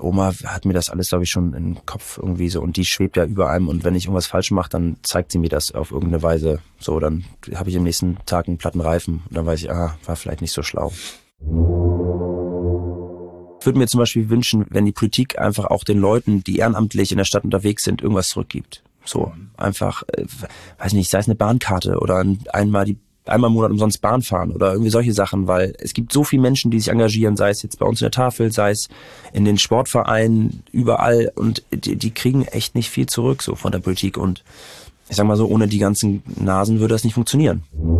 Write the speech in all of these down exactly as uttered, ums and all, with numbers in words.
Oma hat mir das alles, glaube ich, schon im Kopf irgendwie so und die schwebt ja über einem und wenn ich irgendwas falsch mache, dann zeigt sie mir das auf irgendeine Weise. So, dann habe ich am nächsten Tag einen platten Reifen und dann weiß ich, ah, war vielleicht nicht so schlau. Ich würde mir zum Beispiel wünschen, wenn die Politik einfach auch den Leuten, die ehrenamtlich in der Stadt unterwegs sind, irgendwas zurückgibt. So, einfach, äh, weiß nicht, sei es eine Bahnkarte oder einmal die einmal im Monat umsonst Bahn fahren oder irgendwie solche Sachen, weil es gibt so viele Menschen, die sich engagieren, sei es jetzt bei uns in der Tafel, sei es in den Sportvereinen, überall und die, die kriegen echt nicht viel zurück so von der Politik und ich sag mal so, ohne die ganzen Nasen würde das nicht funktionieren.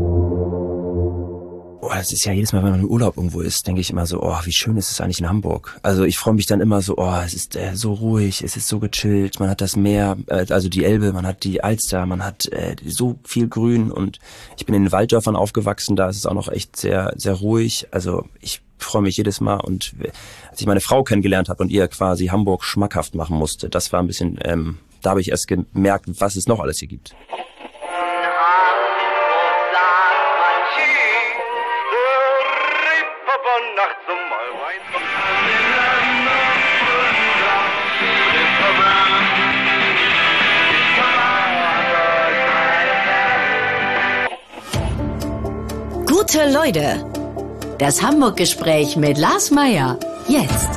Oh, das ist ja jedes Mal, wenn man im Urlaub irgendwo ist, denke ich immer so, oh, wie schön ist es eigentlich in Hamburg. Also ich freue mich dann immer so, oh, es ist äh, so ruhig, es ist so gechillt, man hat das Meer, äh, also die Elbe, man hat die Alster, man hat äh, so viel Grün und ich bin in den Walddörfern aufgewachsen, da ist es auch noch echt sehr, sehr ruhig. Also ich freue mich jedes Mal und als ich meine Frau kennengelernt habe und ihr quasi Hamburg schmackhaft machen musste, das war ein bisschen, ähm, da habe ich erst gemerkt, was es noch alles hier gibt. Gute Leute, das Hamburg-Gespräch mit Lars Meyer, jetzt.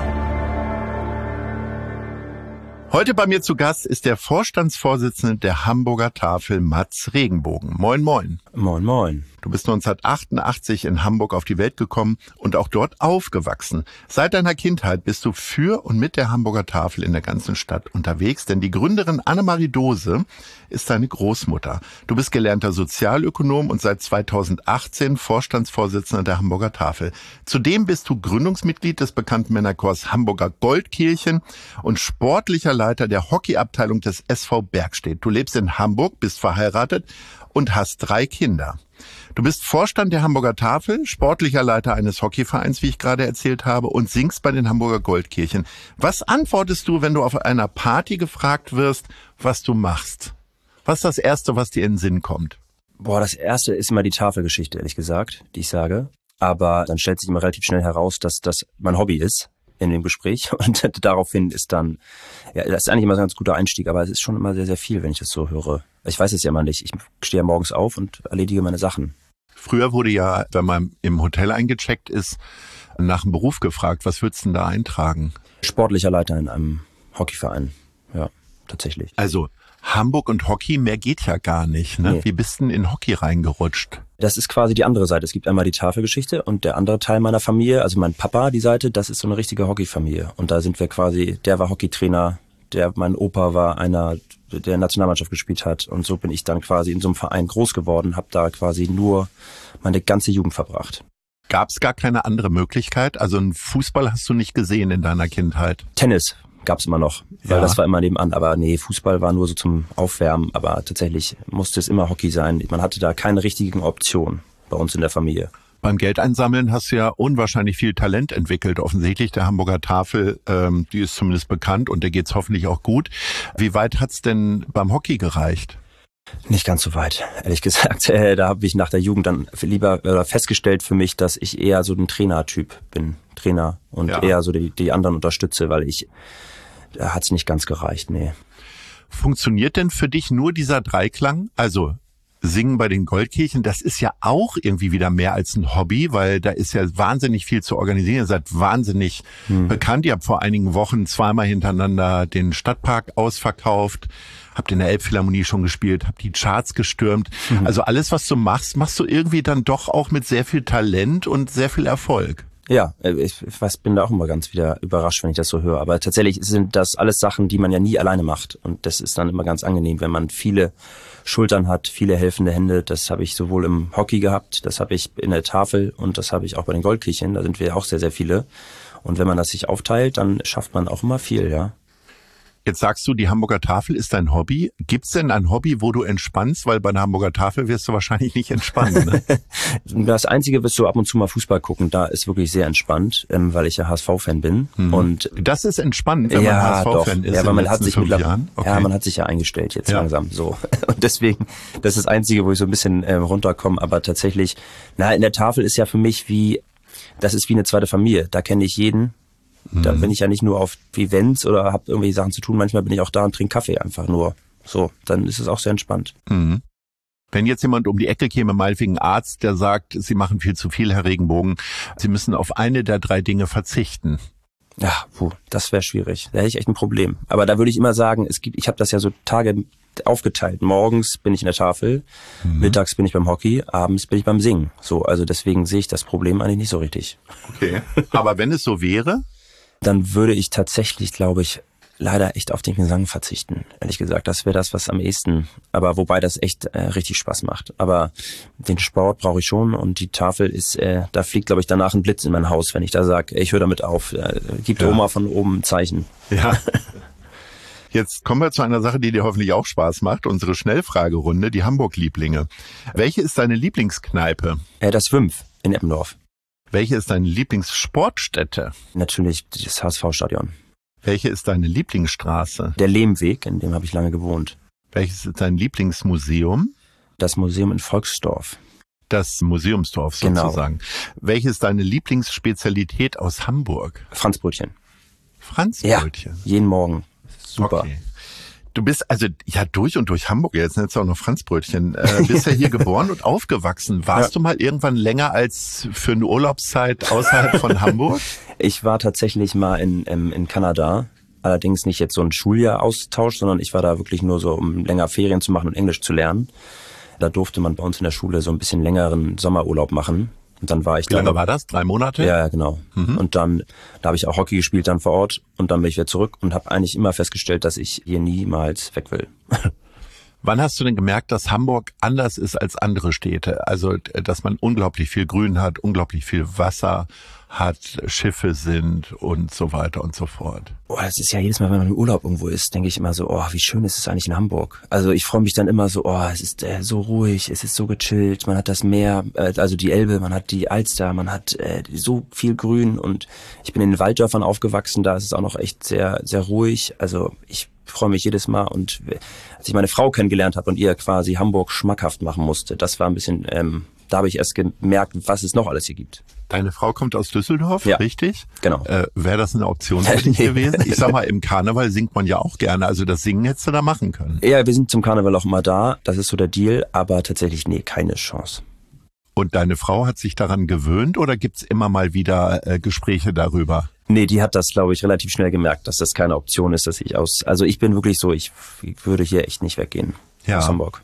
Heute bei mir zu Gast ist der Vorstandsvorsitzende der Hamburger Tafel, Mats Regenbogen. Moin, moin. Moin, moin. Du bist neunzehnhundertachtundachtzig in Hamburg auf die Welt gekommen und auch dort aufgewachsen. Seit deiner Kindheit bist du für und mit der Hamburger Tafel in der ganzen Stadt unterwegs, denn die Gründerin Annemarie Dose ist deine Großmutter. Du bist gelernter Sozialökonom und seit zweitausendachtzehn Vorstandsvorsitzender der Hamburger Tafel. Zudem bist du Gründungsmitglied des bekannten Männerchors Hamburger Goldkirchen und sportlicher Leiter der Hockeyabteilung des S V Bergstedt. Du lebst in Hamburg, bist verheiratet und hast drei Kinder. Du bist Vorstand der Hamburger Tafel, sportlicher Leiter eines Hockeyvereins, wie ich gerade erzählt habe, und singst bei den Hamburger Goldkirchen. Was antwortest du, wenn du auf einer Party gefragt wirst, was du machst? Was ist das Erste, was dir in den Sinn kommt? Boah, das Erste ist immer die Tafelgeschichte, ehrlich gesagt, die ich sage. Aber dann stellt sich immer relativ schnell heraus, dass das mein Hobby ist in dem Gespräch. Und daraufhin ist dann, ja, das ist eigentlich immer so ein ganz guter Einstieg, aber es ist schon immer sehr, sehr viel, wenn ich das so höre. Ich weiß es ja immer nicht. Ich stehe ja morgens auf und erledige meine Sachen. Früher wurde ja, wenn man im Hotel eingecheckt ist, nach dem Beruf gefragt. Was würdest du denn da eintragen? Sportlicher Leiter in einem Hockeyverein. Ja, tatsächlich. Also Hamburg und Hockey, mehr geht ja gar nicht. Ne? Nee. Wie bist du denn in Hockey reingerutscht? Das ist quasi die andere Seite. Es gibt einmal die Tafelgeschichte und der andere Teil meiner Familie, also mein Papa, die Seite, das ist so eine richtige Hockeyfamilie. Und da sind wir quasi, der war Hockeytrainer, der, mein Opa war einer, der Nationalmannschaft gespielt hat. Und so bin ich dann quasi in so einem Verein groß geworden, habe da quasi nur meine ganze Jugend verbracht. Gab es gar keine andere Möglichkeit? Also einen Fußball hast du nicht gesehen in deiner Kindheit? Tennis gab's immer noch, weil ja. Das war immer nebenan. Aber nee, Fußball war nur so zum Aufwärmen. Aber tatsächlich musste es immer Hockey sein. Man hatte da keine richtigen Optionen bei uns in der Familie. Beim Geldeinsammeln hast du ja unwahrscheinlich viel Talent entwickelt. Offensichtlich der Hamburger Tafel, ähm, die ist zumindest bekannt und der geht's hoffentlich auch gut. Wie weit hat's denn beim Hockey gereicht? Nicht ganz so weit, ehrlich gesagt. Äh, da habe ich nach der Jugend dann lieber äh, festgestellt für mich, dass ich eher so ein Trainertyp bin. Trainer und ja. eher so die, die anderen unterstütze, weil ich, da hat's nicht ganz gereicht, nee. Funktioniert denn für dich nur dieser Dreiklang? Also Singen bei den Goldkirchen, das ist ja auch irgendwie wieder mehr als ein Hobby, weil da ist ja wahnsinnig viel zu organisieren. Ihr seid wahnsinnig hm. bekannt. Ihr habt vor einigen Wochen zweimal hintereinander den Stadtpark ausverkauft, habt in der Elbphilharmonie schon gespielt, habt die Charts gestürmt. Mhm. Also alles, was du machst, machst du irgendwie dann doch auch mit sehr viel Talent und sehr viel Erfolg. Ja, ich weiß, bin da auch immer ganz wieder überrascht, wenn ich das so höre. Aber tatsächlich sind das alles Sachen, die man ja nie alleine macht. Und das ist dann immer ganz angenehm, wenn man viele Schultern hat, viele helfende Hände. Das habe ich sowohl im Hockey gehabt, das habe ich in der Tafel und das habe ich auch bei den Goldkirchen. Da sind wir auch sehr, sehr viele. Und wenn man das sich aufteilt, dann schafft man auch immer viel, ja. Jetzt sagst du, die Hamburger Tafel ist dein Hobby. Gibt's denn ein Hobby, wo du entspannst? Weil bei der Hamburger Tafel wirst du wahrscheinlich nicht entspannen. Ne? Das Einzige, wirst du ab und zu mal Fußball gucken, da ist wirklich sehr entspannt, ähm, weil ich ja H S V-Fan bin. Mhm. Und das ist entspannend, wenn ja, man H S V-Fan doch. ist. Ja, weil man hat sich mit okay. ja, man hat sich ja eingestellt jetzt ja. langsam so. Und deswegen, das ist das Einzige, wo ich so ein bisschen äh, runterkomme. Aber tatsächlich, na, in der Tafel ist ja für mich wie, das ist wie eine zweite Familie. Da kenne ich jeden. Mhm. Da bin ich ja nicht nur auf Events oder habe irgendwie Sachen zu tun. Manchmal bin ich auch da und trinke Kaffee einfach nur. So, dann ist es auch sehr entspannt. Mhm. Wenn jetzt jemand um die Ecke käme, meinetwegen ein Arzt, der sagt, Sie machen viel zu viel, Herr Regenbogen, Sie müssen auf eine der drei Dinge verzichten. Ja, puh, das wäre schwierig. Da hätte ich echt ein Problem. Aber da würde ich immer sagen, es gibt, ich habe das ja so Tage aufgeteilt. Morgens bin ich in der Tafel, mhm. mittags bin ich beim Hockey, abends bin ich beim Singen. So, also deswegen sehe ich das Problem eigentlich nicht so richtig. Okay. Aber wenn es so wäre? Dann würde ich tatsächlich, glaube ich, leider echt auf den Gesang verzichten. Ehrlich gesagt, das wäre das, was am ehesten, aber wobei das echt äh, richtig Spaß macht. Aber den Sport brauche ich schon und die Tafel ist, äh, da fliegt, glaube ich, danach ein Blitz in mein Haus, wenn ich da sage, ich höre damit auf. Äh, gibt ja. Oma von oben ein Zeichen. Ja. Jetzt kommen wir zu einer Sache, die dir hoffentlich auch Spaß macht. Unsere Schnellfragerunde, die Hamburg-Lieblinge. Welche ist deine Lieblingskneipe? Äh, das Fünf in Eppendorf. Welche ist deine Lieblingssportstätte? Natürlich das H S V-Stadion. Welche ist deine Lieblingsstraße? Der Lehmweg, in dem habe ich lange gewohnt. Welches ist dein Lieblingsmuseum? Das Museum in Volksdorf. Das Museumsdorf sozusagen. Genau. Welche ist deine Lieblingsspezialität aus Hamburg? Franzbrötchen. Franzbrötchen? Ja, jeden Morgen. Super. Okay. Du bist also ja durch und durch Hamburg, jetzt nennst du auch noch Franzbrötchen. Äh, bist ja hier geboren und aufgewachsen. Warst ja. du mal irgendwann länger als für eine Urlaubszeit außerhalb von Hamburg? Ich war tatsächlich mal in, in, in Kanada. Allerdings nicht jetzt so ein Schuljahr-Austausch, sondern ich war da wirklich nur so, um länger Ferien zu machen und Englisch zu lernen. Da durfte man bei uns in der Schule so ein bisschen längeren Sommerurlaub machen. Und dann war ich Wie lange da, war das? Drei Monate? Ja, genau. Mhm. Und dann, da habe ich auch Hockey gespielt dann vor Ort und dann bin ich wieder zurück und habe eigentlich immer festgestellt, dass ich hier niemals weg will. Wann hast du denn gemerkt, dass Hamburg anders ist als andere Städte? Also, dass man unglaublich viel Grün hat, unglaublich viel Wasser hat, Schiffe sind und so weiter und so fort. Oh, das ist ja jedes Mal, wenn man im Urlaub irgendwo ist, denke ich immer so, oh, wie schön ist es eigentlich in Hamburg. Also ich freue mich dann immer so, oh, es ist äh, so ruhig, es ist so gechillt, man hat das Meer, äh, also die Elbe, man hat die Alster, man hat äh, so viel Grün und ich bin in den Walddörfern aufgewachsen, da ist es auch noch echt sehr, sehr ruhig. Also ich freue mich jedes Mal und als ich meine Frau kennengelernt habe und ihr quasi Hamburg schmackhaft machen musste, das war ein bisschen, ähm, da habe ich erst gemerkt, was es noch alles hier gibt. Deine Frau kommt aus Düsseldorf, ja, richtig? Genau. Äh, Wäre das eine Option für dich gewesen? Ich sag mal, im Karneval singt man ja auch gerne, also das Singen hättest du da machen können. Ja, wir sind zum Karneval auch immer da, das ist so der Deal, aber tatsächlich, nee, keine Chance. Und deine Frau hat sich daran gewöhnt oder gibt's immer mal wieder äh, Gespräche darüber? Nee, die hat das, glaube ich, relativ schnell gemerkt, dass das keine Option ist, dass ich aus, also ich bin wirklich so, ich, ich würde hier echt nicht weggehen ja. aus Hamburg.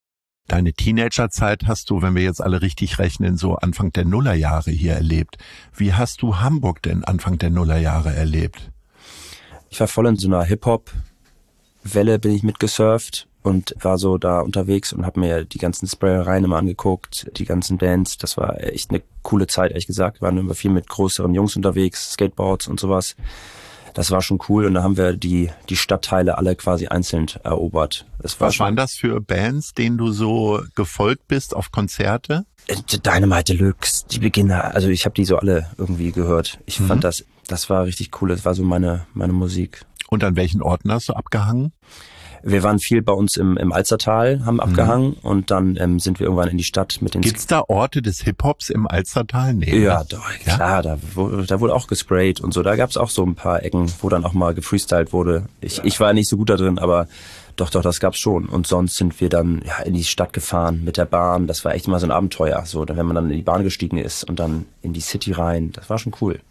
Deine Teenagerzeit hast du, wenn wir jetzt alle richtig rechnen, so Anfang der Nullerjahre hier erlebt. Wie hast du Hamburg denn Anfang der Nullerjahre erlebt? Ich war voll in so einer Hip-Hop-Welle, bin ich mitgesurft und war so da unterwegs und habe mir die ganzen Sprayereien immer angeguckt, die ganzen Bands. Das war echt eine coole Zeit, ehrlich gesagt. Wir waren immer viel mit größeren Jungs unterwegs, Skateboards und sowas. Das war schon cool und da haben wir die die Stadtteile alle quasi einzeln erobert. Das war Was schon, waren das für Bands, denen du so gefolgt bist auf Konzerte? Dynamite Deluxe, die Beginner, also ich habe die so alle irgendwie gehört. Ich mhm. fand das, das war richtig cool, das war so meine meine Musik. Und an welchen Orten hast du abgehangen? Wir waren viel bei uns im, im Alstertal, haben abgehangen mhm. und dann ähm, sind wir irgendwann in die Stadt mit den... Gibt's da Orte des Hip-Hops im Alstertal? Nee, ja, doch, ja, klar, da, da wurde auch gesprayt und so. Da gab's auch so ein paar Ecken, wo dann auch mal gefreestylt wurde. Ich, ja. ich war nicht so gut da drin, aber doch, doch, das gab's schon. Und sonst sind wir dann ja, in die Stadt gefahren mit der Bahn. Das war echt immer so ein Abenteuer. So, wenn man dann in die Bahn gestiegen ist und dann in die City rein, das war schon cool.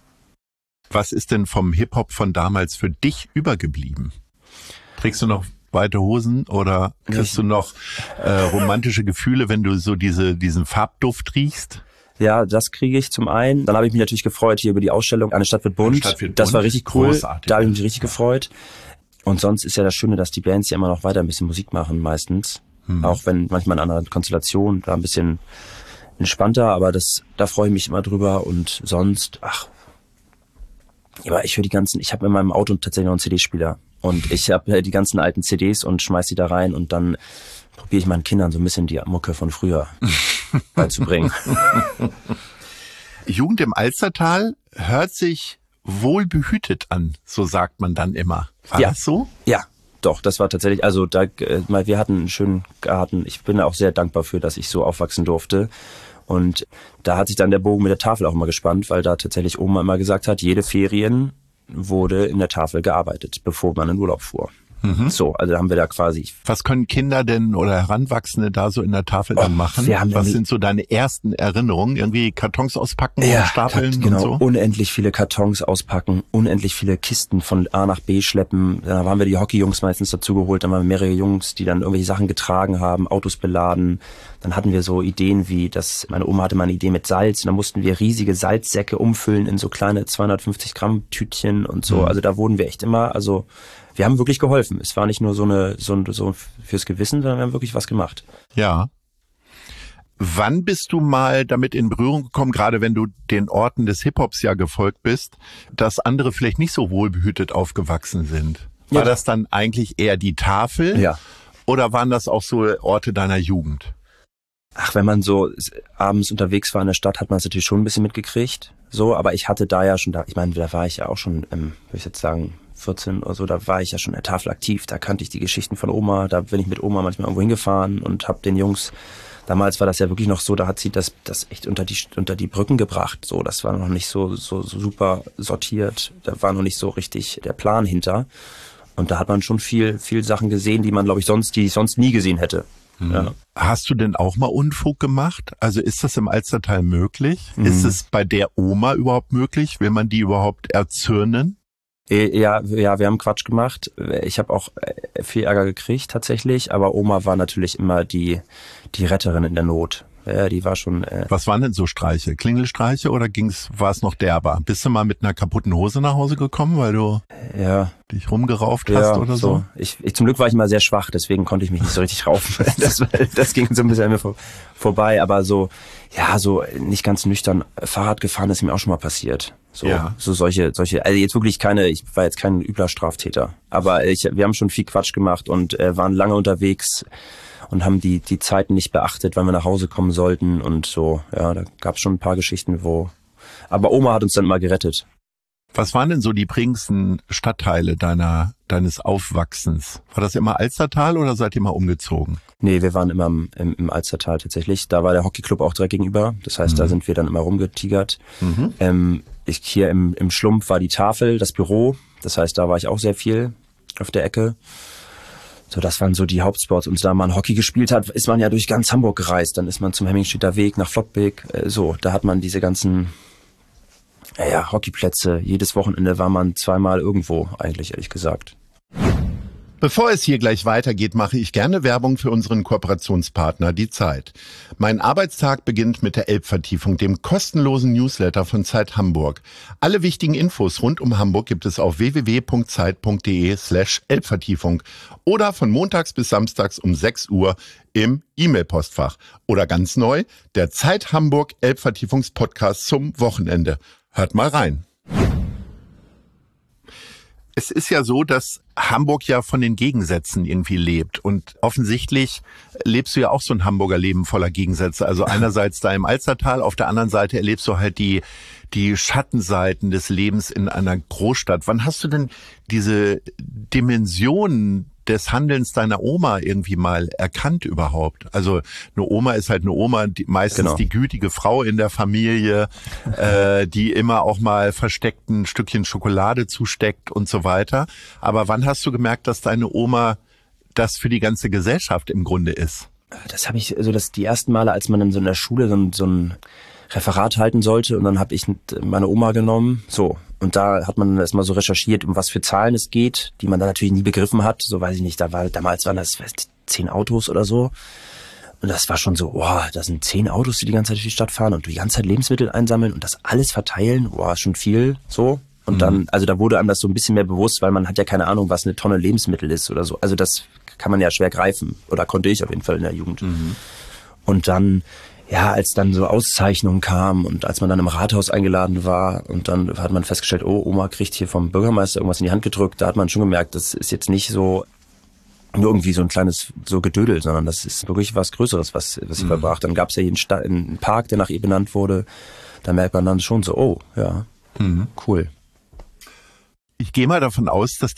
Was ist denn vom Hip-Hop von damals für dich übergeblieben? Trägst du noch weite Hosen oder kriegst du noch äh, romantische Gefühle, wenn du so diese diesen Farbduft riechst? Ja, das kriege ich zum einen. Dann habe ich mich natürlich gefreut hier über die Ausstellung Eine Stadt wird bunt. Stadt wird das bunt. war richtig cool. Großartig. Da habe ich mich richtig gefreut. Und sonst ist ja das Schöne, dass die Bands ja immer noch weiter ein bisschen Musik machen meistens. Hm. Auch wenn manchmal in einer Konstellation da ein bisschen entspannter, aber das da freue ich mich immer drüber. Und sonst, ach, ja, ich höre die ganzen, ich habe in meinem Auto tatsächlich noch einen C D-Spieler. Und ich habe die ganzen alten C Ds und schmeiß die da rein und dann probiere ich meinen Kindern so ein bisschen die Mucke von früher beizubringen. Jugend im Alstertal hört sich wohlbehütet an, so sagt man dann immer. War ja. das so? Ja, doch, das war tatsächlich, also da, wir hatten einen schönen Garten. Ich bin da auch sehr dankbar für, dass ich so aufwachsen durfte. Und da hat sich dann der Bogen mit der Tafel auch immer gespannt, weil da tatsächlich Oma immer gesagt hat, jede Ferien wurde in der Tafel gearbeitet, bevor man in Urlaub fuhr. Mhm. So, also haben wir da quasi. Was können Kinder denn oder Heranwachsende da so in der Tafel dann oh, machen? Wir haben Was sind so deine ersten Erinnerungen? Irgendwie Kartons auspacken ja, und stapeln Kat- genau, und so? Unendlich viele Kartons auspacken, unendlich viele Kisten von A nach B schleppen. Da haben wir die Hockeyjungs meistens dazu geholt, dann waren mehrere Jungs, die dann irgendwelche Sachen getragen haben, Autos beladen. Dann hatten wir so Ideen wie, dass meine Oma hatte mal eine Idee mit Salz und dann mussten wir riesige Salzsäcke umfüllen in so kleine zweihundertfünfzig Gramm Tütchen und so. Mhm. Also da wurden wir echt immer, also wir haben wirklich geholfen. Es war nicht nur so eine so, so fürs Gewissen, sondern wir haben wirklich was gemacht. Ja. Wann bist du mal damit in Berührung gekommen, gerade wenn du den Orten des Hip-Hops ja gefolgt bist, dass andere vielleicht nicht so wohlbehütet aufgewachsen sind? War ja. das dann eigentlich eher die Tafel? Ja. Oder waren das auch so Orte deiner Jugend? Ach, wenn man so abends unterwegs war in der Stadt, hat man es natürlich schon ein bisschen mitgekriegt. So, aber ich hatte da ja schon, da, ich meine, da war ich ja auch schon, ähm, würde ich jetzt sagen, vierzehn oder so, da war ich ja schon in der Tafel aktiv. Da kannte ich die Geschichten von Oma, da bin ich mit Oma manchmal irgendwo hingefahren und habe den Jungs, damals war das ja wirklich noch so, da hat sie das das echt unter die unter die Brücken gebracht. So, das war noch nicht so so, so super sortiert, da war noch nicht so richtig der Plan hinter. Und da hat man schon viel viel Sachen gesehen, die man, glaube ich, sonst die ich sonst nie gesehen hätte. Mhm. Ja. Hast du denn auch mal Unfug gemacht? Also ist das im Alstertal möglich? Mhm. Ist es bei der Oma überhaupt möglich? Will man die überhaupt erzürnen? Ja, ja, wir haben Quatsch gemacht. Ich habe auch viel Ärger gekriegt tatsächlich, aber Oma war natürlich immer die die Retterin in der Not. Ja, die war schon. Äh Was waren denn so Streiche? Klingelstreiche oder ging's? War es noch derber? Bist du mal mit einer kaputten Hose nach Hause gekommen, weil du ja. dich rumgerauft hast ja, oder so? so. Ich, ich zum Glück war ich immer sehr schwach, deswegen konnte ich mich nicht so richtig raufen. Das, das ging so ein bisschen an mir vor, vorbei, aber so ja, so nicht ganz nüchtern Fahrrad gefahren ist mir auch schon mal passiert. So, ja. so solche, solche, also jetzt wirklich keine, ich war jetzt kein übler Straftäter, aber ich, wir haben schon viel Quatsch gemacht und äh, waren lange unterwegs und haben die die Zeiten nicht beachtet, wann wir nach Hause kommen sollten und so, ja, da gab es schon ein paar Geschichten, wo, aber Oma hat uns dann mal gerettet. Was waren denn so die prägendsten Stadtteile deiner deines Aufwachsens? War das immer Alstertal oder seid ihr mal umgezogen? Nee, wir waren immer im, im, im Alstertal tatsächlich. Da war der Hockeyclub auch direkt gegenüber. Das heißt, mhm. da sind wir dann immer rumgetigert. Mhm. Ähm, ich, hier im, im Schlumpf war die Tafel, das Büro. Das heißt, da war ich auch sehr viel auf der Ecke. So, das waren so die Hauptspots. Und da man Hockey gespielt hat, ist man ja durch ganz Hamburg gereist. Dann ist man zum Hemmingstedter Weg nach Flottbek. Äh, so, da hat man diese ganzen ja, ja, Hockeyplätze. Jedes Wochenende war man zweimal irgendwo, eigentlich, ehrlich gesagt. Bevor es hier gleich weitergeht, mache ich gerne Werbung für unseren Kooperationspartner Die Zeit. Mein Arbeitstag beginnt mit der Elbvertiefung, dem kostenlosen Newsletter von Zeit Hamburg. Alle wichtigen Infos rund um Hamburg gibt es auf w w w punkt zeit punkt d e slash Elbvertiefung oder von montags bis samstags um sechs Uhr im E-Mail-Postfach. Oder ganz neu, der Zeit Hamburg Elbvertiefungspodcast zum Wochenende. Hört mal rein. Es ist ja so, dass Hamburg ja von den Gegensätzen irgendwie lebt. Und offensichtlich lebst du ja auch so ein Hamburger Leben voller Gegensätze. Also einerseits da im Alstertal, auf der anderen Seite erlebst du halt die, die Schattenseiten des Lebens in einer Großstadt. Wann hast du denn diese Dimensionen des Handelns deiner Oma irgendwie mal erkannt überhaupt? Also eine Oma ist halt eine Oma, die, meistens genau. die gütige Frau in der Familie, äh, die immer auch mal versteckt ein Stückchen Schokolade zusteckt und so weiter. Aber wann hast du gemerkt, dass deine Oma das für die ganze Gesellschaft im Grunde ist? Das habe ich, also das die ersten Male, als man in so in der Schule so ein, so ein Referat halten sollte und dann habe ich meine Oma genommen, so. Und da hat man erstmal so recherchiert, um was für Zahlen es geht, die man dann natürlich nie begriffen hat. So weiß ich nicht, da war damals waren das zehn Autos oder so. Und das war schon so, boah, da sind zehn Autos, die die ganze Zeit durch die Stadt fahren und die ganze Zeit Lebensmittel einsammeln und das alles verteilen, boah, schon viel, so. Und mhm. dann, also da wurde einem das so ein bisschen mehr bewusst, weil man hat ja keine Ahnung, was eine Tonne Lebensmittel ist oder so. Also das kann man ja schwer greifen. Oder konnte ich auf jeden Fall in der Jugend. Mhm. Und dann, ja, als dann so Auszeichnungen kamen und als man dann im Rathaus eingeladen war und dann hat man festgestellt, oh, Oma kriegt hier vom Bürgermeister irgendwas in die Hand gedrückt, da hat man schon gemerkt, das ist jetzt nicht so nur irgendwie so ein kleines so Gedödel, sondern das ist wirklich was Größeres, was, was sie mhm. verbracht. Dann gab es ja hier einen, Sta- einen Park, der nach ihr benannt wurde. Da merkt man dann schon so, oh, ja, mhm. cool. Ich gehe mal davon aus, dass dir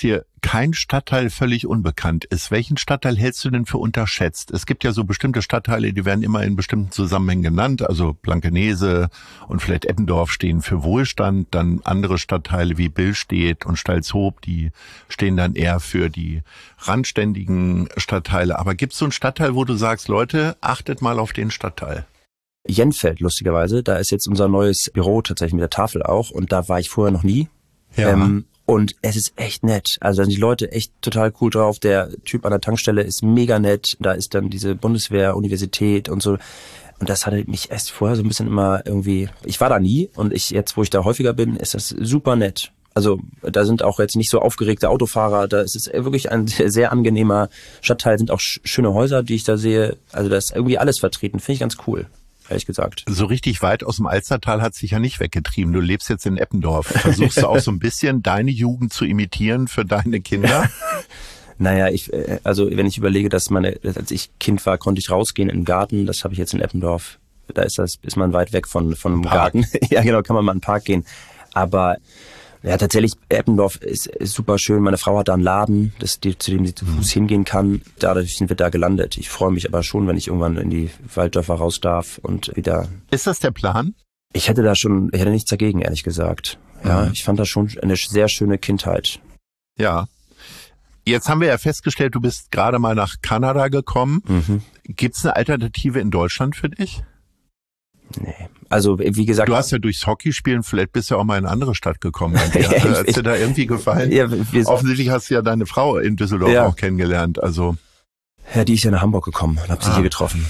kein Stadtteil völlig unbekannt ist. Welchen Stadtteil hältst du denn für unterschätzt? Es gibt ja so bestimmte Stadtteile, die werden immer in bestimmten Zusammenhängen genannt. Also Blankenese und vielleicht Eppendorf stehen für Wohlstand. Dann andere Stadtteile wie Billstedt und Stalzhoop, die stehen dann eher für die randständigen Stadtteile. Aber gibt es so einen Stadtteil, wo du sagst, Leute, achtet mal auf den Stadtteil? Jenfeld, lustigerweise. Da ist jetzt unser neues Büro tatsächlich mit der Tafel auch. Und da war ich vorher noch nie. Ja. Ähm, Und es ist echt nett. Also da sind die Leute echt total cool drauf. Der Typ an der Tankstelle ist mega nett. Da ist dann diese Bundeswehr, Universität und so. Und das hatte mich erst vorher so ein bisschen immer irgendwie... Ich war da nie und ich jetzt, wo ich da häufiger bin, ist das super nett. Also da sind auch jetzt nicht so aufgeregte Autofahrer. Da ist es wirklich ein sehr, sehr angenehmer Stadtteil. Sind auch schöne Häuser, die ich da sehe. Also da ist irgendwie alles vertreten. Finde ich ganz cool. Ehrlich gesagt. So richtig weit aus dem Alstertal hat sich ja nicht weggetrieben. Du lebst jetzt in Eppendorf. Versuchst du auch so ein bisschen deine Jugend zu imitieren für deine Kinder? Naja, ich, also wenn ich überlege, dass meine, als ich Kind war, konnte ich rausgehen in den Garten. Das habe ich jetzt in Eppendorf. Da ist das, ist man weit weg von, von dem Garten. Ja, genau, kann man mal in den Park gehen. Aber ja, tatsächlich, Eppendorf ist, ist super schön. Meine Frau hat da einen Laden, das, die, zu dem sie zu Fuß hingehen kann. Dadurch sind wir da gelandet. Ich freue mich aber schon, wenn ich irgendwann in die Walddörfer raus darf und wieder... Ist das der Plan? Ich hätte da schon, ich hätte nichts dagegen, ehrlich gesagt. Ja, mhm. Ich fand das schon eine sehr schöne Kindheit. Ja. Jetzt haben wir ja festgestellt, du bist gerade mal nach Kanada gekommen. Mhm. Gibt es eine Alternative in Deutschland für dich? Nee. Also, wie gesagt... Du hast ja durchs Hockeyspielen, vielleicht bist du ja auch mal in eine andere Stadt gekommen. Hat dir da irgendwie gefallen? Ja, wir, Offensichtlich hast du ja deine Frau in Düsseldorf ja. auch kennengelernt. Also Ja, die ist ja nach Hamburg gekommen und hab sie ah. hier getroffen.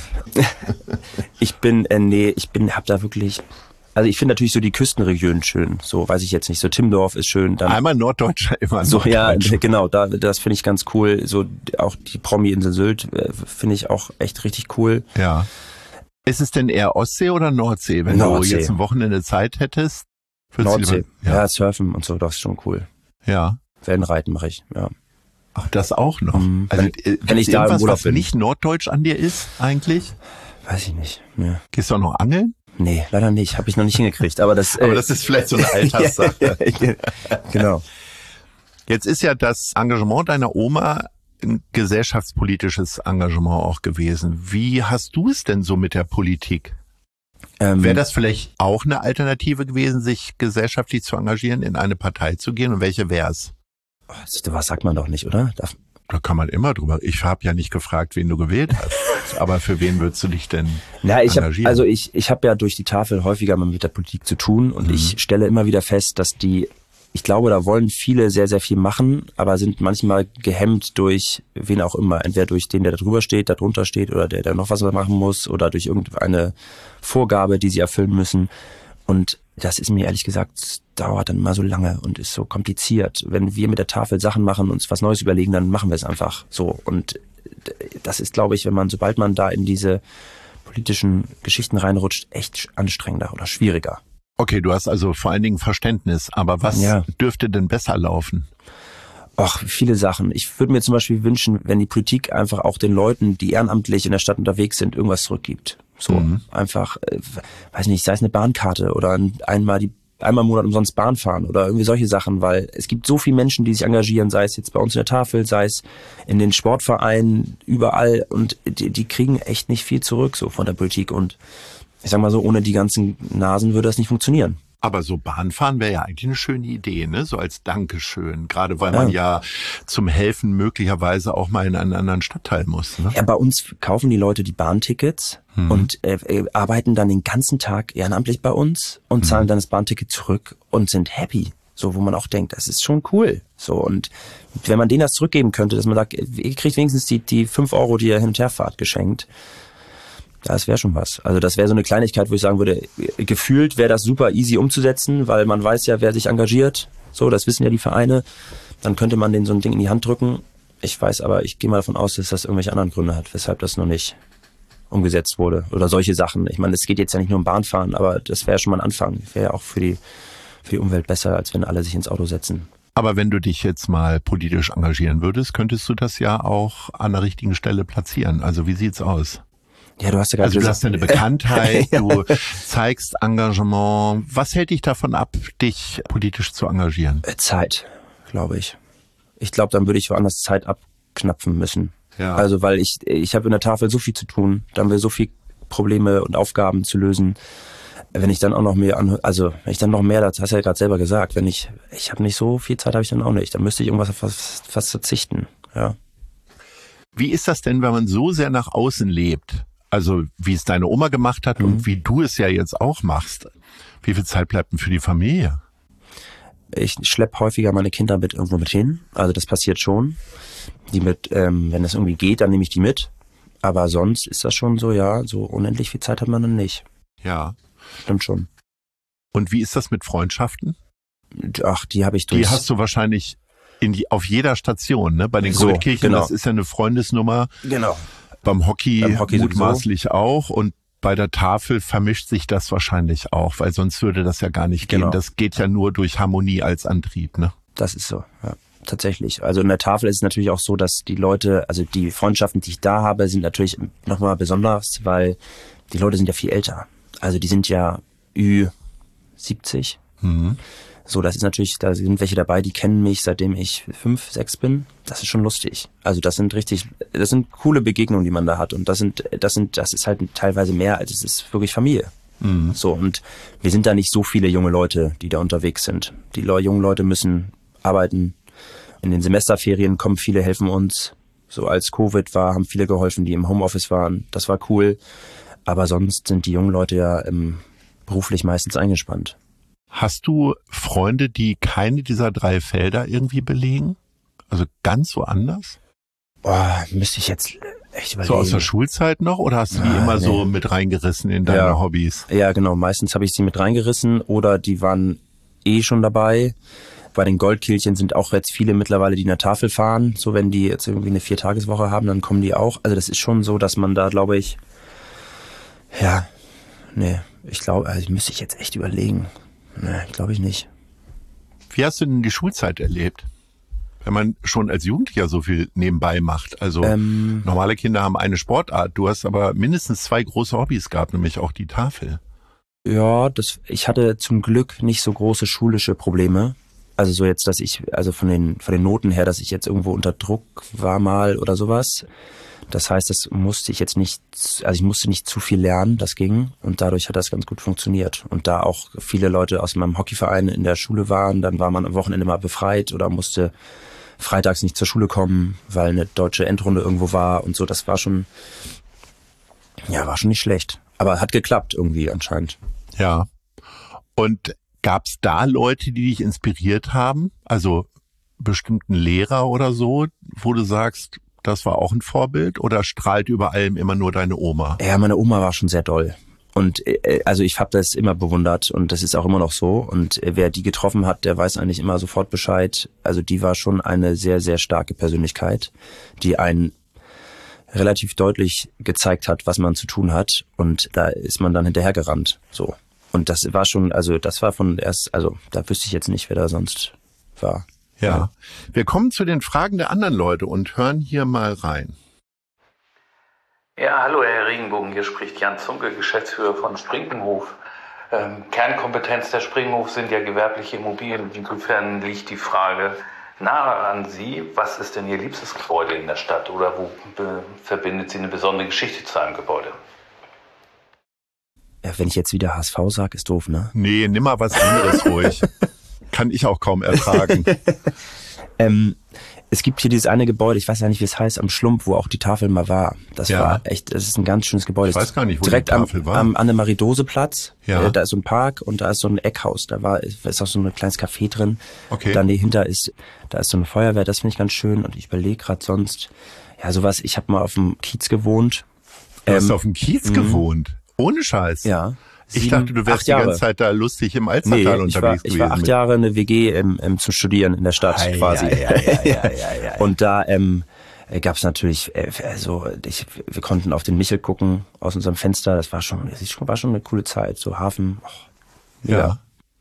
ich bin, äh, nee, ich bin, hab da wirklich... Also ich finde natürlich so die Küstenregionen schön. So, weiß ich jetzt nicht. So Timmendorf ist schön. Dann Einmal Norddeutscher, immer so, Norddeutsch. Ja, genau. Da, das finde ich ganz cool. So auch die Promi-Insel Sylt äh, finde ich auch echt richtig cool. Ja. Ist es denn eher Ostsee oder Nordsee? Wenn Nordsee. Du jetzt ein Wochenende Zeit hättest? Nordsee. Lieber, ja. ja, surfen und so, das ist schon cool. Ja. Wellenreiten mache ich, ja. Ach, das auch noch? Mhm. Also, wenn, wenn ich da im Urlaub was bin. Nicht norddeutsch an dir ist, eigentlich? Weiß ich nicht. Ja. Gehst du auch noch angeln? Nee, leider nicht. Habe ich noch nicht hingekriegt. Aber das, aber das ist vielleicht so eine Alterssache. Genau. Jetzt ist ja das Engagement deiner Oma ein gesellschaftspolitisches Engagement auch gewesen. Wie hast du es denn so mit der Politik? Ähm, Wäre das vielleicht auch eine Alternative gewesen, sich gesellschaftlich zu engagieren, in eine Partei zu gehen? Und welche wäre es? Was sagt man doch nicht, oder? Darf Da kann man immer drüber. Ich habe ja nicht gefragt, wen du gewählt hast. Aber für wen würdest du dich denn Na, ich engagieren? Hab, also ich, ich habe ja durch die Tafel häufiger mal mit der Politik zu tun. Und mhm. ich stelle immer wieder fest, dass die... Ich glaube, da wollen viele sehr, sehr viel machen, aber sind manchmal gehemmt durch wen auch immer. Entweder durch den, der da drüber steht, da drunter steht oder der, der noch was machen muss oder durch irgendeine Vorgabe, die sie erfüllen müssen. Und das ist mir ehrlich gesagt, dauert dann immer so lange und ist so kompliziert. Wenn wir mit der Tafel Sachen machen, uns was Neues überlegen, dann machen wir es einfach so. Und das ist, glaube ich, wenn man, sobald man da in diese politischen Geschichten reinrutscht, echt anstrengender oder schwieriger. Okay, du hast also vor allen Dingen Verständnis, aber was ja. dürfte denn besser laufen? Ach, viele Sachen. Ich würde mir zum Beispiel wünschen, wenn die Politik einfach auch den Leuten, die ehrenamtlich in der Stadt unterwegs sind, irgendwas zurückgibt. So mhm. einfach, äh, weiß nicht, sei es eine Bahnkarte oder einmal die einmal im Monat umsonst Bahn fahren oder irgendwie solche Sachen, weil es gibt so viele Menschen, die sich engagieren, sei es jetzt bei uns in der Tafel, sei es in den Sportvereinen, überall und die, die kriegen echt nicht viel zurück so von der Politik und ich sag mal so, ohne die ganzen Nasen würde das nicht funktionieren. Aber so Bahnfahren wäre ja eigentlich eine schöne Idee, ne? So als Dankeschön. Gerade weil man ja. ja zum Helfen möglicherweise auch mal in einen anderen Stadtteil muss. Ne? Ja, bei uns kaufen die Leute die Bahntickets hm. und äh, arbeiten dann den ganzen Tag ehrenamtlich bei uns und zahlen hm. dann das Bahnticket zurück und sind happy. So, wo man auch denkt, das ist schon cool. So, und wenn man denen das zurückgeben könnte, dass man sagt, ihr kriegt wenigstens die, die fünf Euro, die ihr hin und her fahrt, geschenkt. Das wäre schon was. Also das wäre so eine Kleinigkeit, wo ich sagen würde, gefühlt wäre das super easy umzusetzen, weil man weiß ja, wer sich engagiert. So, das wissen ja die Vereine. Dann könnte man denen so ein Ding in die Hand drücken. Ich weiß aber, ich gehe mal davon aus, dass das irgendwelche anderen Gründe hat, weshalb das noch nicht umgesetzt wurde. Oder solche Sachen. Ich meine, es geht jetzt ja nicht nur um Bahnfahren, aber das wäre schon mal ein Anfang. Wäre ja auch für die, für die Umwelt besser, als wenn alle sich ins Auto setzen. Aber wenn du dich jetzt mal politisch engagieren würdest, könntest du das ja auch an der richtigen Stelle platzieren. Also wie sieht's aus? Ja, du hast ja gerade Also du hast ja eine Bekanntheit, du zeigst Engagement. Was hält dich davon ab, dich politisch zu engagieren? Zeit, glaube ich. Ich glaube, dann würde ich woanders Zeit abknapfen müssen. Ja. Also weil ich, ich habe in der Tafel so viel zu tun, da haben wir so viel Probleme und Aufgaben zu lösen. Wenn ich dann auch noch mehr, an, also wenn ich dann noch mehr, das hast du ja gerade selber gesagt, wenn ich, ich habe nicht so viel Zeit, habe ich dann auch nicht. Dann müsste ich irgendwas fast, fast verzichten. Ja. Wie ist das denn, wenn man so sehr nach außen lebt? Also wie es deine Oma gemacht hat mhm. und wie du es ja jetzt auch machst. Wie viel Zeit bleibt denn für die Familie? Ich schleppe häufiger meine Kinder mit irgendwo mit hin. Also das passiert schon. Die mit, ähm, wenn das irgendwie geht, dann nehme ich die mit. Aber sonst ist das schon so, ja, so unendlich viel Zeit hat man dann nicht. Ja. Stimmt schon. Und wie ist das mit Freundschaften? Ach, die habe ich durch. Die hast du wahrscheinlich in die, auf jeder Station, ne? Bei den So, Goldkirchen, genau. das ist ja eine Freundesnummer. Genau. Beim Hockey, Beim Hockey mutmaßlich auch. Und bei der Tafel vermischt sich das wahrscheinlich auch, weil sonst würde das ja gar nicht Genau. gehen. Das geht ja nur durch Harmonie als Antrieb, ne? Das ist so, ja. Tatsächlich. Also in der Tafel ist es natürlich auch so, dass die Leute, also die Freundschaften, die ich da habe, sind natürlich nochmal besonders, weil die Leute sind ja viel älter. Also die sind ja Ü siebzig. Mhm. So, das ist natürlich, da sind welche dabei, die kennen mich, seitdem ich fünf, sechs bin. Das ist schon lustig. Also das sind richtig, das sind coole Begegnungen, die man da hat. Und das sind, das sind, das ist halt teilweise mehr, als es ist wirklich Familie. Mhm. So, und wir sind da nicht so viele junge Leute, die da unterwegs sind. Die Le- jungen Leute müssen arbeiten. In den Semesterferien kommen viele, helfen uns. So als Covid war, haben viele geholfen, die im Homeoffice waren. Das war cool. Aber sonst sind die jungen Leute ja ähm, beruflich meistens eingespannt. Hast du Freunde, die keine dieser drei Felder irgendwie belegen? Also ganz woanders? Boah, müsste ich jetzt echt überlegen. So aus der Schulzeit noch oder hast du die Ah, immer nee. so mit reingerissen in deine Ja. Hobbys? Ja, genau. Meistens habe ich sie mit reingerissen oder die waren eh schon dabei. Bei den Goldkehlchen sind auch jetzt viele mittlerweile, die in der Tafel fahren. So, wenn die jetzt irgendwie eine Viertageswoche haben, dann kommen die auch. Also das ist schon so, dass man da, glaube ich, ja, nee, ich glaube, also müsste ich jetzt echt überlegen. Nee, glaube ich nicht. Wie hast du denn die Schulzeit erlebt? Wenn man schon als Jugendlicher so viel nebenbei macht. Also Ähm, normale Kinder haben eine Sportart. Du hast aber mindestens zwei große Hobbys gehabt, nämlich auch die Tafel. Ja, das, ich hatte zum Glück nicht so große schulische Probleme. Also so jetzt, dass ich, also von den, von den Noten her, dass ich jetzt irgendwo unter Druck war mal oder sowas. Das heißt, das musste ich jetzt nicht, also ich musste nicht zu viel lernen, das ging. Und dadurch hat das ganz gut funktioniert. Und da auch viele Leute aus meinem Hockeyverein in der Schule waren, dann war man am Wochenende mal befreit oder musste freitags nicht zur Schule kommen, weil eine deutsche Endrunde irgendwo war und so. Das war schon, ja, war schon nicht schlecht. Aber hat geklappt irgendwie anscheinend. Ja. Und gab es da Leute, die dich inspiriert haben? Also bestimmten Lehrer oder so, wo du sagst, das war auch ein Vorbild? Oder strahlt über allem immer nur deine Oma? Ja, meine Oma war schon sehr doll. Und äh, also ich habe das immer bewundert und das ist auch immer noch so. Und äh, wer die getroffen hat, der weiß eigentlich immer sofort Bescheid. Also die war schon eine sehr, sehr starke Persönlichkeit, die einen relativ deutlich gezeigt hat, was man zu tun hat. Und da ist man dann hinterhergerannt. So. Und das war schon, also das war von erst, also da wüsste ich jetzt nicht, wer da sonst war. Ja. Wir kommen zu den Fragen der anderen Leute und hören hier mal rein. Ja, hallo Herr Regenbogen, hier spricht Jan Zunke, Geschäftsführer von Sprinkenhof. Ähm, Kernkompetenz der Sprinkenhof sind ja gewerbliche Immobilien. Insofern liegt die Frage nahe an Sie, was ist denn Ihr liebstes Gebäude in der Stadt oder wo be- verbindet Sie eine besondere Geschichte zu einem Gebäude? Ja, wenn ich jetzt wieder H S V sage, ist doof, ne? Nee, nimm mal was anderes ruhig. Kann ich auch kaum ertragen. Ähm, es gibt hier dieses eine Gebäude, ich weiß ja nicht, wie es heißt, am Schlump, wo auch die Tafel mal war. Das Ja. war echt, das ist ein ganz schönes Gebäude. Ich weiß gar nicht, wo die direkt Tafel am, war. am Annemarie-Dose-Platz. Ja. Äh, da ist so ein Park und da ist so ein Eckhaus. Da war, ist auch so ein kleines Café drin. Okay. Dann dahinter ist, da ist so eine Feuerwehr, das finde ich ganz schön. Und ich überlege gerade sonst, ja, sowas, ich habe mal auf dem Kiez gewohnt. Du hast Ähm, auf dem Kiez mhm. gewohnt. Ohne Scheiß. Ja. Ich Sieben, dachte, du wärst acht die Jahre. ganze Zeit da lustig im Alstertal Nee, ich war, unterwegs ich gewesen. war acht mit- Jahre eine W G im, im, zum Studieren in der Stadt Ei, quasi. ei, ei, ei, ei, ei, ei. Und da ähm, gab es natürlich, äh, also ich, wir konnten auf den Michel gucken aus unserem Fenster. Das war schon, das war schon eine coole Zeit. So Hafen. Oh, Ja.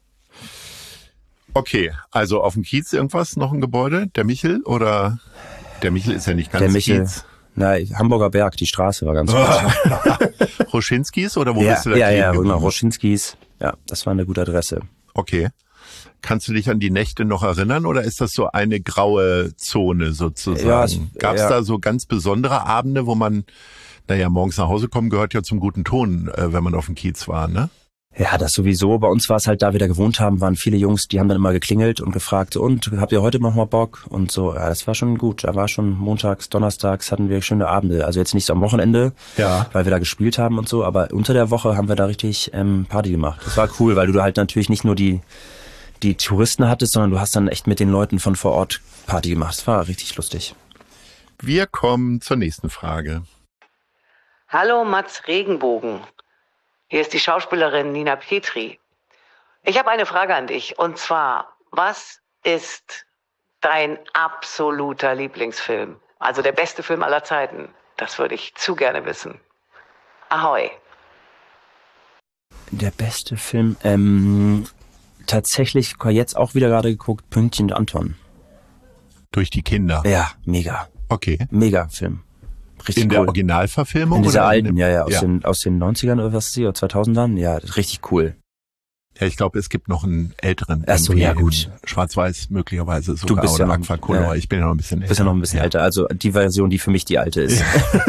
Okay, also auf dem Kiez irgendwas, noch ein Gebäude? Der Michel oder? Der Michel ist ja nicht ganz Der Michel. Kiez. Na, Hamburger Berg, die Straße war ganz gut. Roschinskis oder wo ja, bist du da ja, kleben ja, geblieben? genau, Roschinskis. Ja, das war eine gute Adresse. Okay. Kannst du dich an die Nächte noch erinnern oder ist das so eine graue Zone sozusagen? Ja, es- Gab es ja. da so ganz besondere Abende, wo man, naja, morgens nach Hause kommen gehört ja zum guten Ton, äh, wenn man auf dem Kiez war, ne? Ja, das sowieso. Bei uns war es halt, da wir da gewohnt haben, waren viele Jungs, die haben dann immer geklingelt und gefragt, so, und habt ihr heute noch mal Bock? Und so, ja, das war schon gut. Da war schon montags, donnerstags hatten wir schöne Abende. Also jetzt nicht so am Wochenende, Ja. weil wir da gespielt haben und so, aber unter der Woche haben wir da richtig ähm, Party gemacht. Das war cool, weil du halt natürlich nicht nur die die Touristen hattest, sondern du hast dann echt mit den Leuten von vor Ort Party gemacht. Das war richtig lustig. Wir kommen zur nächsten Frage. Hallo Mats Regenbogen. Hier ist die Schauspielerin Nina Petri. Ich habe eine Frage an dich und zwar, was ist dein absoluter Lieblingsfilm? Also der beste Film aller Zeiten. Das würde ich zu gerne wissen. Ahoi. Der beste Film, ähm, tatsächlich jetzt auch wieder gerade geguckt, Pünktchen und Anton. Durch die Kinder. Ja, mega. Okay. Mega Film. Richtig In cool. der Originalverfilmung? In dieser oder alten, in ja, ja, aus, ja. Den, aus den neunzigern oder was ist die, oder zweitausendern? Ja, richtig cool. Ja, ich glaube, es gibt noch einen älteren. Ach so, irgendwie ja, gut. in Schwarz-Weiß möglicherweise sogar. Du bist oder ja noch- Agfa Color. ja. Ich bin ja noch ein bisschen älter. Bist ja noch ein bisschen Ja. älter. Also die Version, die für mich die alte ist.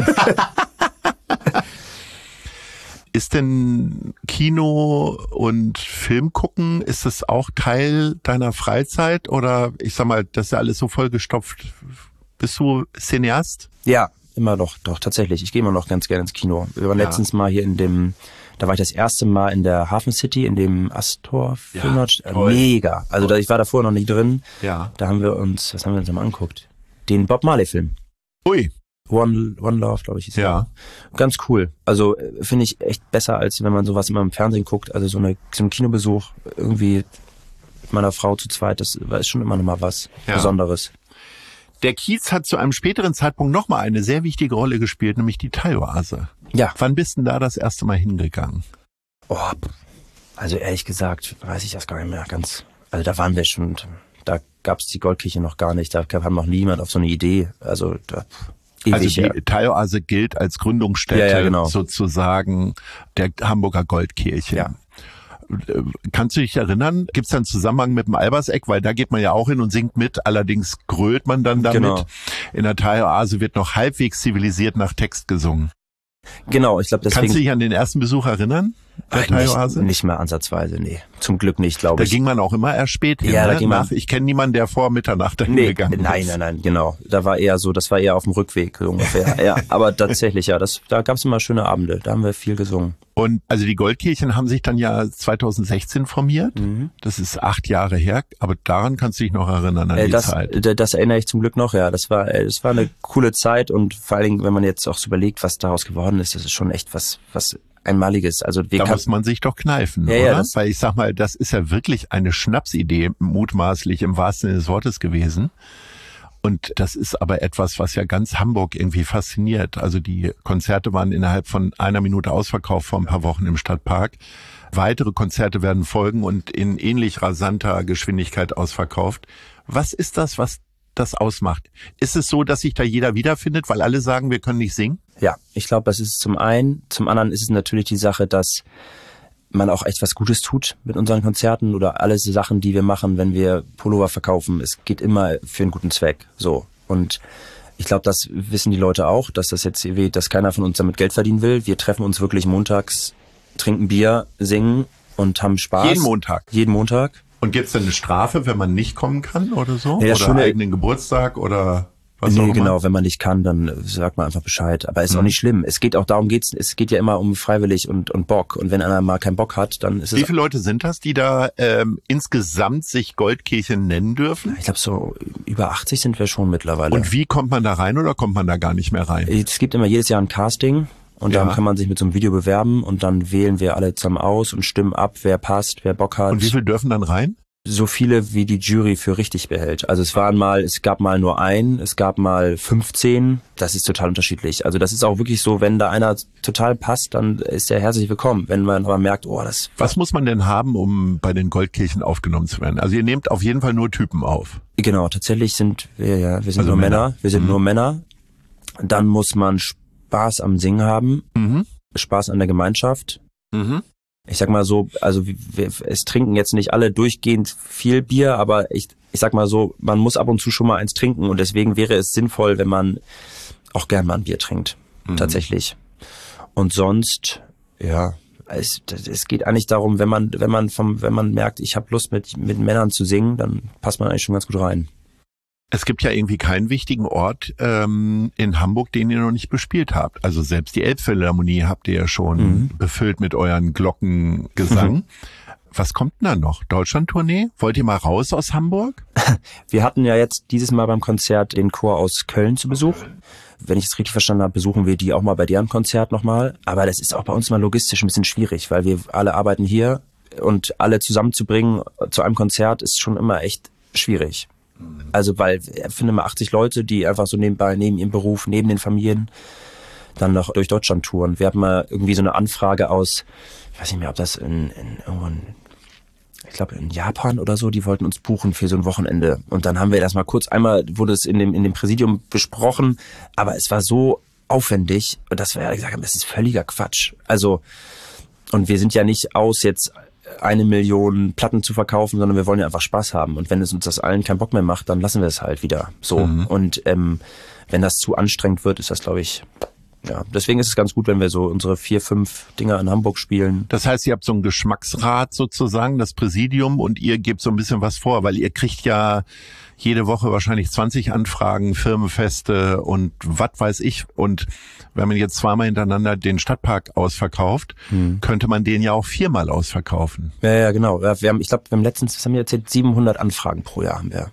Ist denn Kino und Film gucken, ist das auch Teil deiner Freizeit? Oder ich sag mal, das ist ja alles so vollgestopft. Bist du Cineast? Ja, immer noch, doch, tatsächlich. Ich gehe immer noch ganz gerne ins Kino. Wir waren Ja. letztens mal hier in dem, da war ich das erste Mal in der Hafen City, in dem Astor Film. Ja, äh, toll. Mega. Also da, ich war da vorher noch nicht drin. Ja. Da haben wir uns, was haben wir uns mal angeguckt? Den Bob Marley-Film. Ui. One, One Love, glaube ich, hieß Ja. der. Ganz cool. Also äh, finde ich echt besser, als wenn man sowas immer im Fernsehen guckt. Also so, eine, so ein Kinobesuch irgendwie mit meiner Frau zu zweit, das ist schon immer noch mal was Ja. Besonderes. Der Kiez hat zu einem späteren Zeitpunkt nochmal eine sehr wichtige Rolle gespielt, nämlich die Thai-Oase. Ja. Wann bist denn da das erste Mal hingegangen? Oh, also ehrlich gesagt, weiß ich das gar nicht mehr ganz. Also da waren wir schon, da gab's die Goldkirche noch gar nicht, da kam noch niemand auf so eine Idee. Also da, ewig Also die her. Thai-Oase gilt als Gründungsstätte Ja, ja, genau. sozusagen der Hamburger Goldkirche. Ja. Kannst du dich erinnern, gibt es da einen Zusammenhang mit dem Alberseck? Weil da geht man ja auch hin und singt mit, allerdings grölt man dann damit. Genau. In der Thai-Oase wird noch halbwegs zivilisiert nach Text gesungen. Genau, ich glaube Kannst du deswegen. dich an den ersten Besuch erinnern? Der Ach, Thai-Oase? nicht, nicht mehr ansatzweise, nee. Zum Glück nicht, glaube Da ich. ging man auch immer erst spät hin. Ja, da ne? ging man- Nach, ich kenne niemanden, der vor Mitternacht dahin Nee, gegangen nein, ist. nein, nein, genau. Da war eher so, das war eher auf dem Rückweg so ungefähr. Ja, aber tatsächlich, ja, das, da gab's immer schöne Abende. Da haben wir viel gesungen. Und also die Goldkirchen haben sich dann ja zweitausendsechzehn formiert. Mhm. Das ist acht Jahre her, aber daran kannst du dich noch erinnern an Äh, die das, Zeit. d- das erinnere ich zum Glück noch, ja. Das war, äh, das war eine coole Zeit und vor allen Dingen, wenn man jetzt auch so überlegt, was daraus geworden ist, das ist schon echt was, was Einmaliges. Also wir Da kann, muss man sich doch kneifen, Ja, oder? ja, das- Weil ich sag mal, das ist ja wirklich eine Schnapsidee, mutmaßlich im wahrsten Sinne des Wortes gewesen. Und das ist aber etwas, was ja ganz Hamburg irgendwie fasziniert. Also die Konzerte waren innerhalb von einer Minute ausverkauft vor ein paar Wochen im Stadtpark. Weitere Konzerte werden folgen und in ähnlich rasanter Geschwindigkeit ausverkauft. Was ist das, was das ausmacht? Ist es so, dass sich da jeder wiederfindet, weil alle sagen, wir können nicht singen? ja, ich glaube, das ist zum einen. Zum anderen ist es natürlich die Sache, dass man auch echt was Gutes tut mit unseren Konzerten oder alles Sachen, die wir machen, wenn wir Pullover verkaufen. Es geht immer für einen guten Zweck. So. Und ich glaube, das wissen die Leute auch, dass das jetzt, dass keiner von uns damit Geld verdienen will. Wir treffen uns wirklich montags, trinken Bier, singen und haben Spaß. Jeden Montag. Jeden Montag. Und gibt's denn eine Strafe, wenn man nicht kommen kann oder so? Ja, oder schon eine- eigenen Geburtstag oder was auch Nee, immer? genau, wenn man nicht kann, dann sagt man einfach Bescheid. Aber ist auch nicht schlimm. Es geht auch darum, geht's, es geht ja immer um freiwillig und, und Bock. Und wenn einer mal keinen Bock hat, dann ist Wie es, viele Leute sind das, die da ähm, insgesamt sich Goldkirche nennen dürfen? ich glaube, so über achtzig sind wir schon mittlerweile. Und wie kommt man da rein oder kommt man da gar nicht mehr rein? Es gibt immer jedes Jahr ein Casting und Ja. dann kann man sich mit so einem Video bewerben und dann wählen wir alle zusammen aus und stimmen ab, wer passt, wer Bock hat. Und wie viele dürfen dann rein? So viele, wie die Jury für richtig behält. Also es waren mal, es gab mal nur ein, es gab mal fünfzehn. Das ist total unterschiedlich. Also das ist auch wirklich so, wenn da einer total passt, dann ist er herzlich willkommen. Wenn man aber merkt, oh, das... Was muss man denn haben, um bei den Goldkirchen aufgenommen zu werden? Also ihr nehmt auf jeden Fall nur Typen auf. Genau, tatsächlich sind wir ja, wir sind Also nur Männer. Männer. Wir sind Mhm. nur Männer. Dann muss man Spaß am Singen haben, Mhm. Spaß an der Gemeinschaft. Mhm. Ich sag mal so, also wir, es trinken jetzt nicht alle durchgehend viel Bier, aber ich, ich sag mal so, man muss ab und zu schon mal eins trinken und deswegen wäre es sinnvoll, wenn man auch gern mal ein Bier trinkt, mhm. tatsächlich. Und sonst, ja, es, es geht eigentlich darum, wenn man, wenn man vom, wenn man merkt, ich habe Lust mit mit Männern zu singen, dann passt man eigentlich schon ganz gut rein. Es gibt ja irgendwie keinen wichtigen Ort ähm, in Hamburg, den ihr noch nicht bespielt habt. Also selbst die Elbphilharmonie habt ihr ja schon mhm. befüllt mit euren Glockengesang. Mhm. Was kommt denn da noch? Deutschlandtournee? Wollt ihr mal raus aus Hamburg? Wir hatten ja jetzt dieses Mal beim Konzert den Chor aus Köln zu Besuch. Wenn ich es richtig verstanden habe, besuchen wir die auch mal bei deren Konzert nochmal. Aber das ist auch bei uns mal logistisch ein bisschen schwierig, weil wir alle arbeiten hier und alle zusammenzubringen zu einem Konzert ist schon immer echt schwierig. Also weil ich finde mal achtzig Leute, die einfach so nebenbei, neben ihrem Beruf, neben den Familien, dann noch durch Deutschland touren. Wir hatten mal irgendwie so eine Anfrage aus, ich weiß nicht mehr, ob das in, in irgendwo in, ich glaube in Japan oder so, die wollten uns buchen für so ein Wochenende. Und dann haben wir das mal kurz einmal, wurde es in dem, in dem Präsidium besprochen, aber es war so aufwendig, dass wir gesagt haben, das ist völliger Quatsch. Also, und wir sind ja nicht aus jetzt eine Million Platten zu verkaufen, sondern wir wollen ja einfach Spaß haben. Und wenn es uns das allen keinen Bock mehr macht, dann lassen wir es halt wieder so. Mhm. Und ähm, wenn das zu anstrengend wird, ist das, glaube ich, ja. Deswegen ist es ganz gut, wenn wir so unsere vier, fünf Dinger in Hamburg spielen. Das heißt, ihr habt so ein Geschmacksrat sozusagen, das Präsidium, und ihr gebt so ein bisschen was vor, weil ihr kriegt ja jede Woche wahrscheinlich zwanzig Anfragen, Firmenfeste und was weiß ich. Und wenn man jetzt zweimal hintereinander den Stadtpark ausverkauft, hm. könnte man den ja auch viermal ausverkaufen. Ja, ja, genau. Wir haben, ich glaube, wir haben letztens, das haben wir erzählt, siebenhundert Anfragen pro Jahr haben wir.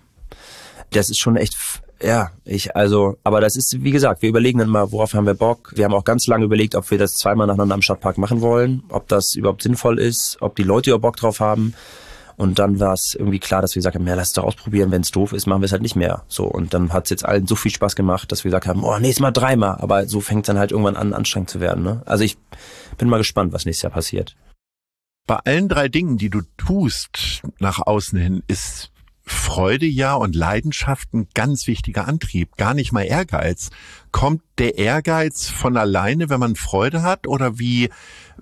Das ist schon echt, ja, ich, also, aber das ist, wie gesagt, wir überlegen dann mal, worauf haben wir Bock. Wir haben auch ganz lange überlegt, ob wir das zweimal nacheinander am Stadtpark machen wollen, ob das überhaupt sinnvoll ist, ob die Leute überhaupt Bock drauf haben. Und dann war es irgendwie klar, dass wir gesagt haben, ja, lass es doch ausprobieren, wenn es doof ist, machen wir es halt nicht mehr. So, und dann hat es jetzt allen so viel Spaß gemacht, dass wir gesagt haben, oh, nächstes Mal dreimal. Aber so fängt es dann halt irgendwann an, anstrengend zu werden. Ne? Also ich bin mal gespannt, was nächstes Jahr passiert. Bei allen drei Dingen, die du tust nach außen hin, ist Freude ja und Leidenschaft ein ganz wichtiger Antrieb, gar nicht mal Ehrgeiz. Kommt der Ehrgeiz von alleine, wenn man Freude hat, oder wie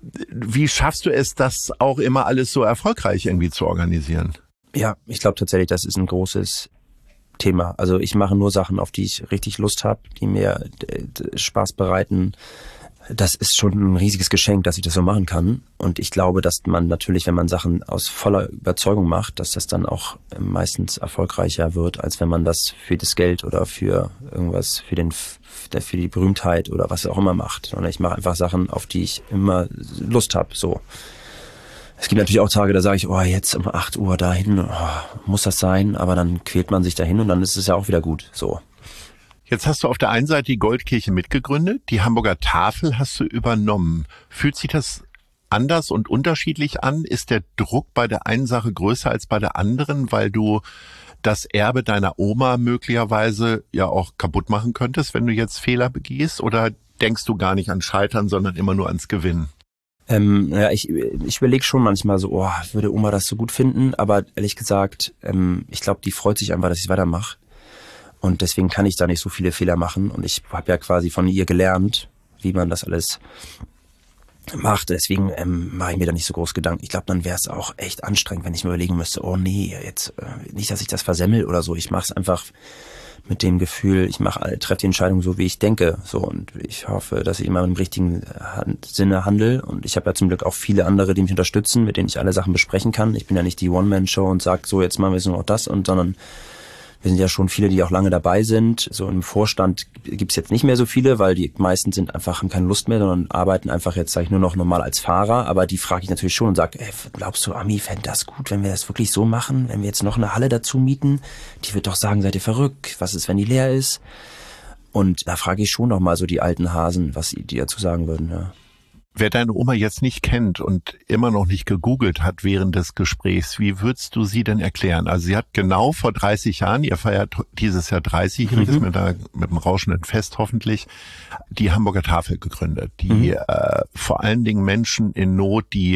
wie schaffst du es, das auch immer alles so erfolgreich irgendwie zu organisieren? Ja, ich glaube tatsächlich, das ist ein großes Thema. Also ich mache nur Sachen, auf die ich richtig Lust habe, die mir Spaß bereiten. Das ist schon ein riesiges Geschenk, dass ich das so machen kann. Und ich glaube, dass man natürlich, wenn man Sachen aus voller Überzeugung macht, dass das dann auch meistens erfolgreicher wird, als wenn man das für das Geld oder für irgendwas, für den, für die Berühmtheit oder was auch immer macht. Sondern ich mache einfach Sachen, auf die ich immer Lust habe. So. Es gibt natürlich auch Tage, da sage ich, oh, jetzt um acht Uhr dahin, oh, muss das sein? Aber dann quält man sich dahin und dann ist es ja auch wieder gut. So. Jetzt hast du auf der einen Seite die Goldkirche mitgegründet, die Hamburger Tafel hast du übernommen. Fühlt sich das anders und unterschiedlich an? Ist der Druck bei der einen Sache größer als bei der anderen, weil du das Erbe deiner Oma möglicherweise ja auch kaputt machen könntest, wenn du jetzt Fehler begehst? Oder denkst du gar nicht an Scheitern, sondern immer nur ans Gewinnen? Ähm, ja, ich, ich überlege schon manchmal so, oh, würde Oma das so gut finden? Aber ehrlich gesagt, ähm, ich glaube, die freut sich einfach, dass ich es weitermache. Und deswegen kann ich da nicht so viele Fehler machen. Und ich habe ja quasi von ihr gelernt, wie man das alles macht. Deswegen ähm, mache ich mir da nicht so groß Gedanken. Ich glaube, dann wäre es auch echt anstrengend, wenn ich mir überlegen müsste, oh nee, jetzt äh, nicht, dass ich das versemmel oder so. Ich mache es einfach mit dem Gefühl, ich mache, treffe die Entscheidung so, wie ich denke. So, und ich hoffe, dass ich immer im richtigen Sinne handle. Und ich habe ja zum Glück auch viele andere, die mich unterstützen, mit denen ich alle Sachen besprechen kann. Ich bin ja nicht die One-Man-Show und sage, so, jetzt machen wir jetzt nur noch das, und sondern wir sind ja schon viele, die auch lange dabei sind. So im Vorstand gibt's jetzt nicht mehr so viele, weil die meisten sind einfach, haben keine Lust mehr, sondern arbeiten einfach jetzt, sage ich, nur noch normal als Fahrer. Aber die frage ich natürlich schon und sage, ey, glaubst du, Ami, fände das gut, wenn wir das wirklich so machen? Wenn wir jetzt noch eine Halle dazu mieten? Die wird doch sagen, seid ihr verrückt? Was ist, wenn die leer ist? Und da frage ich schon noch mal so die alten Hasen, was die dazu sagen würden, ja. Wer deine Oma jetzt nicht kennt und immer noch nicht gegoogelt hat während des Gesprächs, wie würdest du sie denn erklären? Also sie hat genau vor dreißig Jahren, ihr feiert dieses Jahr dreißigjähriges mhm. mit, einer, mit einem rauschenden Fest hoffentlich, die Hamburger Tafel gegründet, die mhm. äh, vor allen Dingen Menschen in Not, die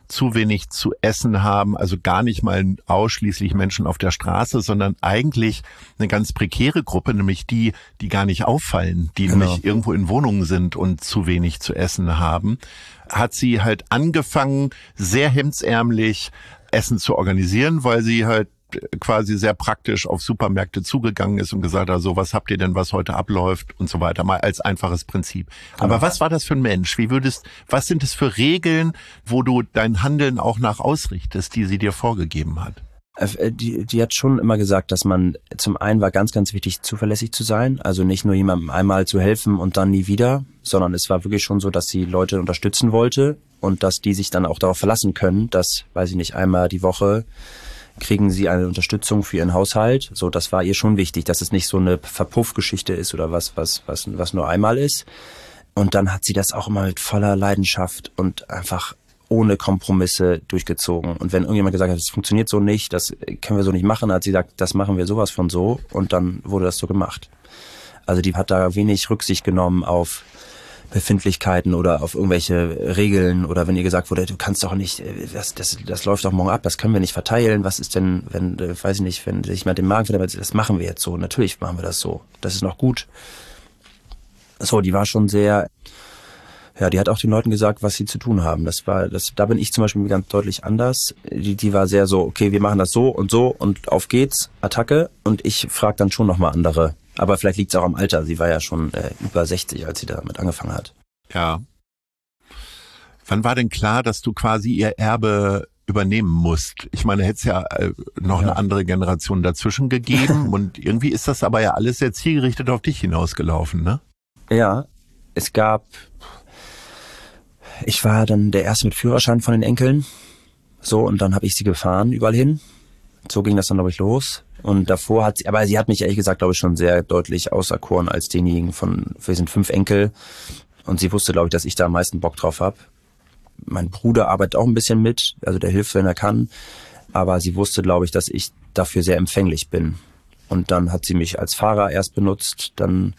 zu wenig zu essen haben, also gar nicht mal ausschließlich Menschen auf der Straße, sondern eigentlich eine ganz prekäre Gruppe, nämlich die, die gar nicht auffallen, die genau. nämlich irgendwo in Wohnungen sind und zu wenig zu essen haben, hat sie halt angefangen, sehr hemdsärmlich Essen zu organisieren, weil sie halt quasi sehr praktisch auf Supermärkte zugegangen ist und gesagt hat, so, was habt ihr denn, was heute abläuft und so weiter, mal als einfaches Prinzip. Genau. Aber was war das für ein Mensch? Wie würdest, was sind es für Regeln, wo du dein Handeln auch nach ausrichtest, die sie dir vorgegeben hat? Die, die hat schon immer gesagt, dass man, zum einen war ganz, ganz wichtig, zuverlässig zu sein, also nicht nur jemandem einmal zu helfen und dann nie wieder, sondern es war wirklich schon so, dass sie Leute unterstützen wollte und dass die sich dann auch darauf verlassen können, dass, weiß ich nicht, einmal die Woche kriegen sie eine Unterstützung für ihren Haushalt. So, das war ihr schon wichtig, dass es nicht so eine Verpuffgeschichte ist oder was, was, was, was nur einmal ist. Und dann hat sie das auch immer mit voller Leidenschaft und einfach ohne Kompromisse durchgezogen. Und wenn irgendjemand gesagt hat, das funktioniert so nicht, das können wir so nicht machen, hat sie gesagt, das machen wir sowas von so. Und dann wurde das so gemacht. Also die hat da wenig Rücksicht genommen auf Befindlichkeiten oder auf irgendwelche Regeln oder wenn ihr gesagt wurde, du kannst doch nicht, das, das, das läuft doch morgen ab, das können wir nicht verteilen. Was ist denn, wenn, weiß ich nicht, wenn sich mal den Magen verdammt, das machen wir jetzt so. Natürlich machen wir das so. Das ist noch gut. So, die war schon sehr, ja, die hat auch den Leuten gesagt, was sie zu tun haben. Das war, das, da bin ich zum Beispiel ganz deutlich anders. Die, die war sehr so, okay, wir machen das so und so und auf geht's, Attacke. Und ich frage dann schon nochmal andere. Aber vielleicht liegt es auch am Alter. Sie war ja schon äh, über sechzig, als sie damit angefangen hat. Ja. Wann war denn klar, dass du quasi ihr Erbe übernehmen musst? Ich meine, hätte es ja äh, noch ja. eine andere Generation dazwischen gegeben. Und irgendwie ist das aber ja alles sehr zielgerichtet auf dich hinausgelaufen, ne? Ja, es gab... Ich war dann der Erste mit Führerschein von den Enkeln. So, und dann habe ich sie gefahren überall hin. So ging das dann, glaube ich, los. Und davor hat sie, aber sie hat mich ehrlich gesagt, glaube ich, schon sehr deutlich auserkoren als denjenigen von, wir sind fünf Enkel. Und sie wusste, glaube ich, dass ich da am meisten Bock drauf habe. Mein Bruder arbeitet auch ein bisschen mit, also der hilft, wenn er kann. Aber sie wusste, glaube ich, dass ich dafür sehr empfänglich bin. Und dann hat sie mich als Fahrer erst benutzt. Dann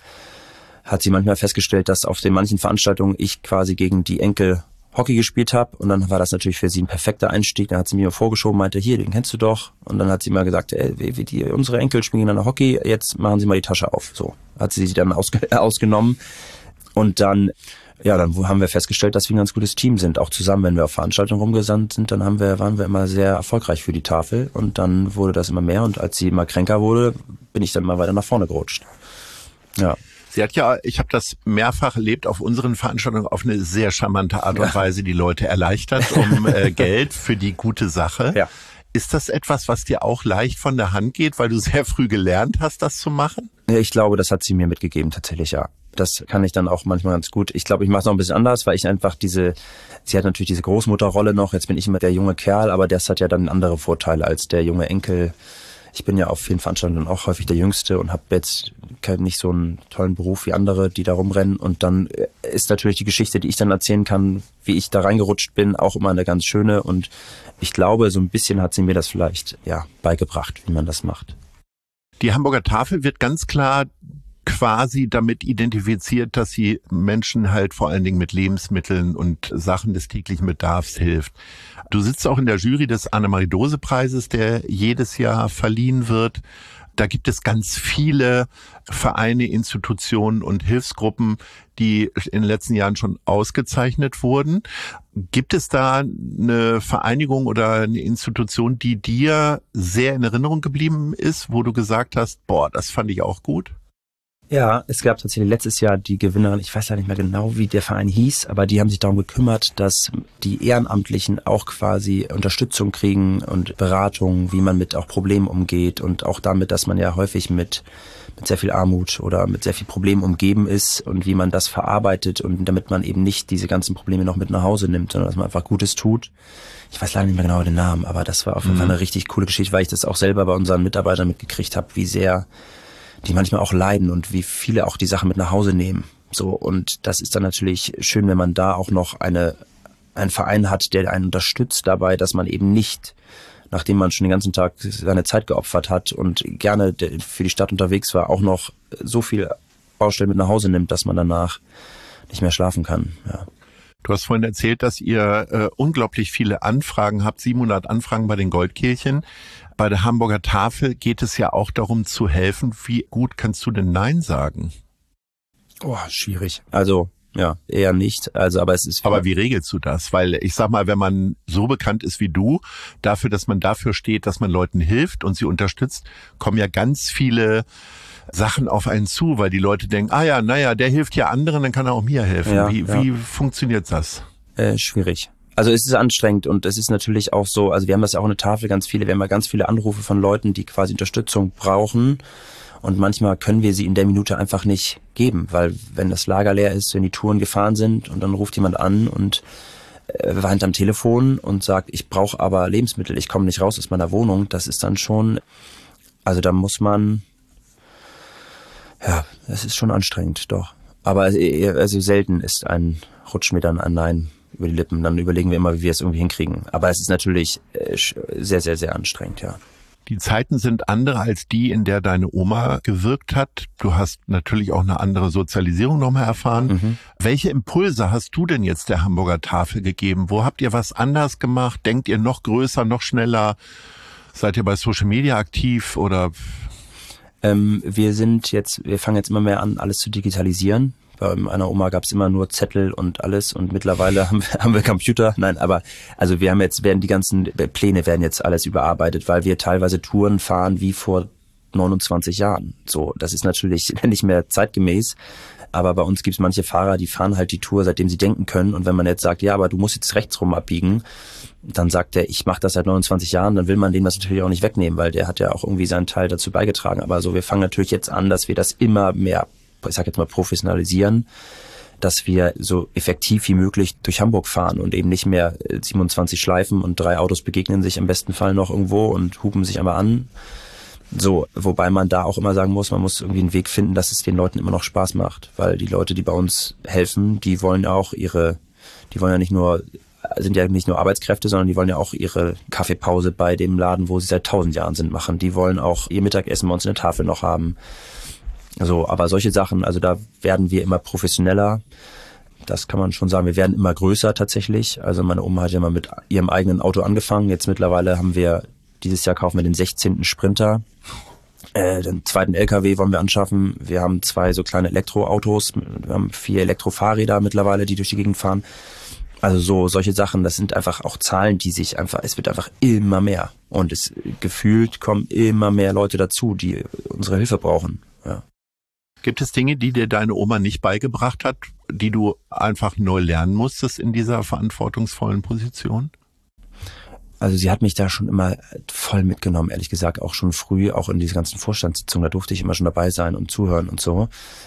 hat sie manchmal festgestellt, dass auf den manchen Veranstaltungen ich quasi gegen die Enkel Hockey gespielt habe und dann war das natürlich für sie ein perfekter Einstieg. Dann hat sie mir vorgeschoben, meinte, hier, den kennst du doch. Und dann hat sie mal gesagt, ey, wie die, unsere Enkel spielen gegeneinander Hockey, jetzt machen sie mal die Tasche auf. So hat sie sie dann ausge- ausgenommen und dann, ja, dann haben wir festgestellt, dass wir ein ganz gutes Team sind, auch zusammen, wenn wir auf Veranstaltungen rumgesandt sind, dann haben wir, waren wir immer sehr erfolgreich für die Tafel und dann wurde das immer mehr und als sie immer kränker wurde, bin ich dann mal weiter nach vorne gerutscht. Ja. Sie hat ja, ich habe das mehrfach erlebt, auf unseren Veranstaltungen auf eine sehr charmante Art und ja. Weise die Leute erleichtert um äh, Geld für die gute Sache. Ja. Ist das etwas, was dir auch leicht von der Hand geht, weil du sehr früh gelernt hast, das zu machen? Ja, ich glaube, das hat sie mir mitgegeben, tatsächlich, ja. Das kann ich dann auch manchmal ganz gut. Ich glaube, ich mache es noch ein bisschen anders, weil ich einfach diese, sie hat natürlich diese Großmutterrolle noch, jetzt bin ich immer der junge Kerl, aber das hat ja dann andere Vorteile als der junge Enkel. Ich bin ja auf vielen Veranstaltungen auch häufig der Jüngste und habe jetzt nicht so einen tollen Beruf wie andere, die da rumrennen. Und dann ist natürlich die Geschichte, die ich dann erzählen kann, wie ich da reingerutscht bin, auch immer eine ganz schöne. Und ich glaube, so ein bisschen hat sie mir das vielleicht ja beigebracht, wie man das macht. Die Hamburger Tafel wird ganz klar quasi damit identifiziert, dass sie Menschen halt vor allen Dingen mit Lebensmitteln und Sachen des täglichen Bedarfs hilft. Du sitzt auch in der Jury des Annemarie-Dose-Preises, der jedes Jahr verliehen wird. Da gibt es ganz viele Vereine, Institutionen und Hilfsgruppen, die in den letzten Jahren schon ausgezeichnet wurden. Gibt es da eine Vereinigung oder eine Institution, die dir sehr in Erinnerung geblieben ist, wo du gesagt hast, boah, das fand ich auch gut? Ja, es gab tatsächlich letztes Jahr die Gewinnerin, ich weiß ja nicht mehr genau, wie der Verein hieß, aber die haben sich darum gekümmert, dass die Ehrenamtlichen auch quasi Unterstützung kriegen und Beratung, wie man mit auch Problemen umgeht und auch damit, dass man ja häufig mit, mit sehr viel Armut oder mit sehr viel Problemen umgeben ist und wie man das verarbeitet und damit man eben nicht diese ganzen Probleme noch mit nach Hause nimmt, sondern dass man einfach Gutes tut. Ich weiß leider nicht mehr genau den Namen, aber das war auf jeden Fall eine richtig coole Geschichte, weil ich das auch selber bei unseren Mitarbeitern mitgekriegt habe, wie sehr die manchmal auch leiden und wie viele auch die Sachen mit nach Hause nehmen. So, und das ist dann natürlich schön, wenn man da auch noch eine, einen Verein hat, der einen unterstützt dabei, dass man eben nicht, nachdem man schon den ganzen Tag seine Zeit geopfert hat und gerne für die Stadt unterwegs war, auch noch so viel Baustellen mit nach Hause nimmt, dass man danach nicht mehr schlafen kann. Ja. Du hast vorhin erzählt, dass ihr äh, unglaublich viele Anfragen habt, siebenhundert Anfragen bei den Goldkehlchen. Bei der Hamburger Tafel geht es ja auch darum zu helfen. Wie gut kannst du denn Nein sagen? Oh, schwierig. Also, ja, eher nicht. Also, aber es ist. Aber wie regelst du das? Weil ich sag mal, wenn man so bekannt ist wie du, dafür, dass man dafür steht, dass man Leuten hilft und sie unterstützt, kommen ja ganz viele Sachen auf einen zu, weil die Leute denken, ah ja, naja, der hilft ja anderen, dann kann er auch mir helfen. Ja, wie, ja. wie funktioniert das? Äh, schwierig. Also es ist anstrengend und es ist natürlich auch so, also wir haben das ja auch eine Tafel, ganz viele, wir haben ja ganz viele Anrufe von Leuten, die quasi Unterstützung brauchen und manchmal können wir sie in der Minute einfach nicht geben, weil wenn das Lager leer ist, wenn die Touren gefahren sind und dann ruft jemand an und äh, weint am Telefon und sagt, ich brauche aber Lebensmittel, ich komme nicht raus aus meiner Wohnung, das ist dann schon, also da muss man, ja, das ist schon anstrengend, doch. Aber also selten ist ein, rutscht mir dann ein Nein über die Lippen. Dann überlegen wir immer, wie wir es irgendwie hinkriegen. Aber es ist natürlich sehr, sehr, sehr anstrengend, ja. Die Zeiten sind andere als die, in der deine Oma gewirkt hat. Du hast natürlich auch eine andere Sozialisierung nochmal erfahren. Mhm. Welche Impulse hast du denn jetzt der Hamburger Tafel gegeben? Wo habt ihr was anders gemacht? Denkt ihr noch größer, noch schneller? Seid ihr bei Social Media aktiv oder? Ähm, wir sind jetzt, wir fangen jetzt immer mehr an, alles zu digitalisieren. Bei meiner Oma gab es immer nur Zettel und alles und mittlerweile haben wir, haben wir Computer. Nein, aber also wir haben jetzt, werden die ganzen Pläne werden jetzt alles überarbeitet, weil wir teilweise Touren fahren wie vor neunundzwanzig Jahren. So, das ist natürlich nicht mehr zeitgemäß. Aber bei uns gibt es manche Fahrer, die fahren halt die Tour, seitdem sie denken können. Und wenn man jetzt sagt, ja, aber du musst jetzt rechts rum abbiegen, dann sagt er, ich mache das seit neunundzwanzig Jahren, dann will man dem das natürlich auch nicht wegnehmen, weil der hat ja auch irgendwie seinen Teil dazu beigetragen. Aber so, wir fangen natürlich jetzt an, dass wir das immer mehr, ich sag jetzt mal, professionalisieren, dass wir so effektiv wie möglich durch Hamburg fahren und eben nicht mehr siebenundzwanzig Schleifen und drei Autos begegnen sich im besten Fall noch irgendwo und hupen sich einmal an. So, wobei man da auch immer sagen muss, man muss irgendwie einen Weg finden, dass es den Leuten immer noch Spaß macht, weil die Leute, die bei uns helfen, die wollen auch ihre, die wollen ja nicht nur, sind ja nicht nur Arbeitskräfte, sondern die wollen ja auch ihre Kaffeepause bei dem Laden, wo sie seit tausend Jahren sind, machen. Die wollen auch ihr Mittagessen bei uns in der Tafel noch haben. So, aber solche Sachen, also da werden wir immer professioneller. Das kann man schon sagen. Wir werden immer größer tatsächlich. Also meine Oma hat ja mal mit ihrem eigenen Auto angefangen. Jetzt mittlerweile haben wir, dieses Jahr kaufen wir den sechzehnten Sprinter. Äh, den zweiten L K W wollen wir anschaffen. Wir haben zwei so kleine Elektroautos. Wir haben vier Elektrofahrräder mittlerweile, die durch die Gegend fahren. Also so solche Sachen, das sind einfach auch Zahlen, die sich einfach, es wird einfach immer mehr. Und es gefühlt kommen immer mehr Leute dazu, die unsere Hilfe brauchen. Ja. Gibt es Dinge, die dir deine Oma nicht beigebracht hat, die du einfach neu lernen musstest in dieser verantwortungsvollen Position? Also sie hat mich da schon immer voll mitgenommen, ehrlich gesagt, auch schon früh, auch in diese ganzen Vorstandssitzungen, da durfte ich immer schon dabei sein und zuhören und so.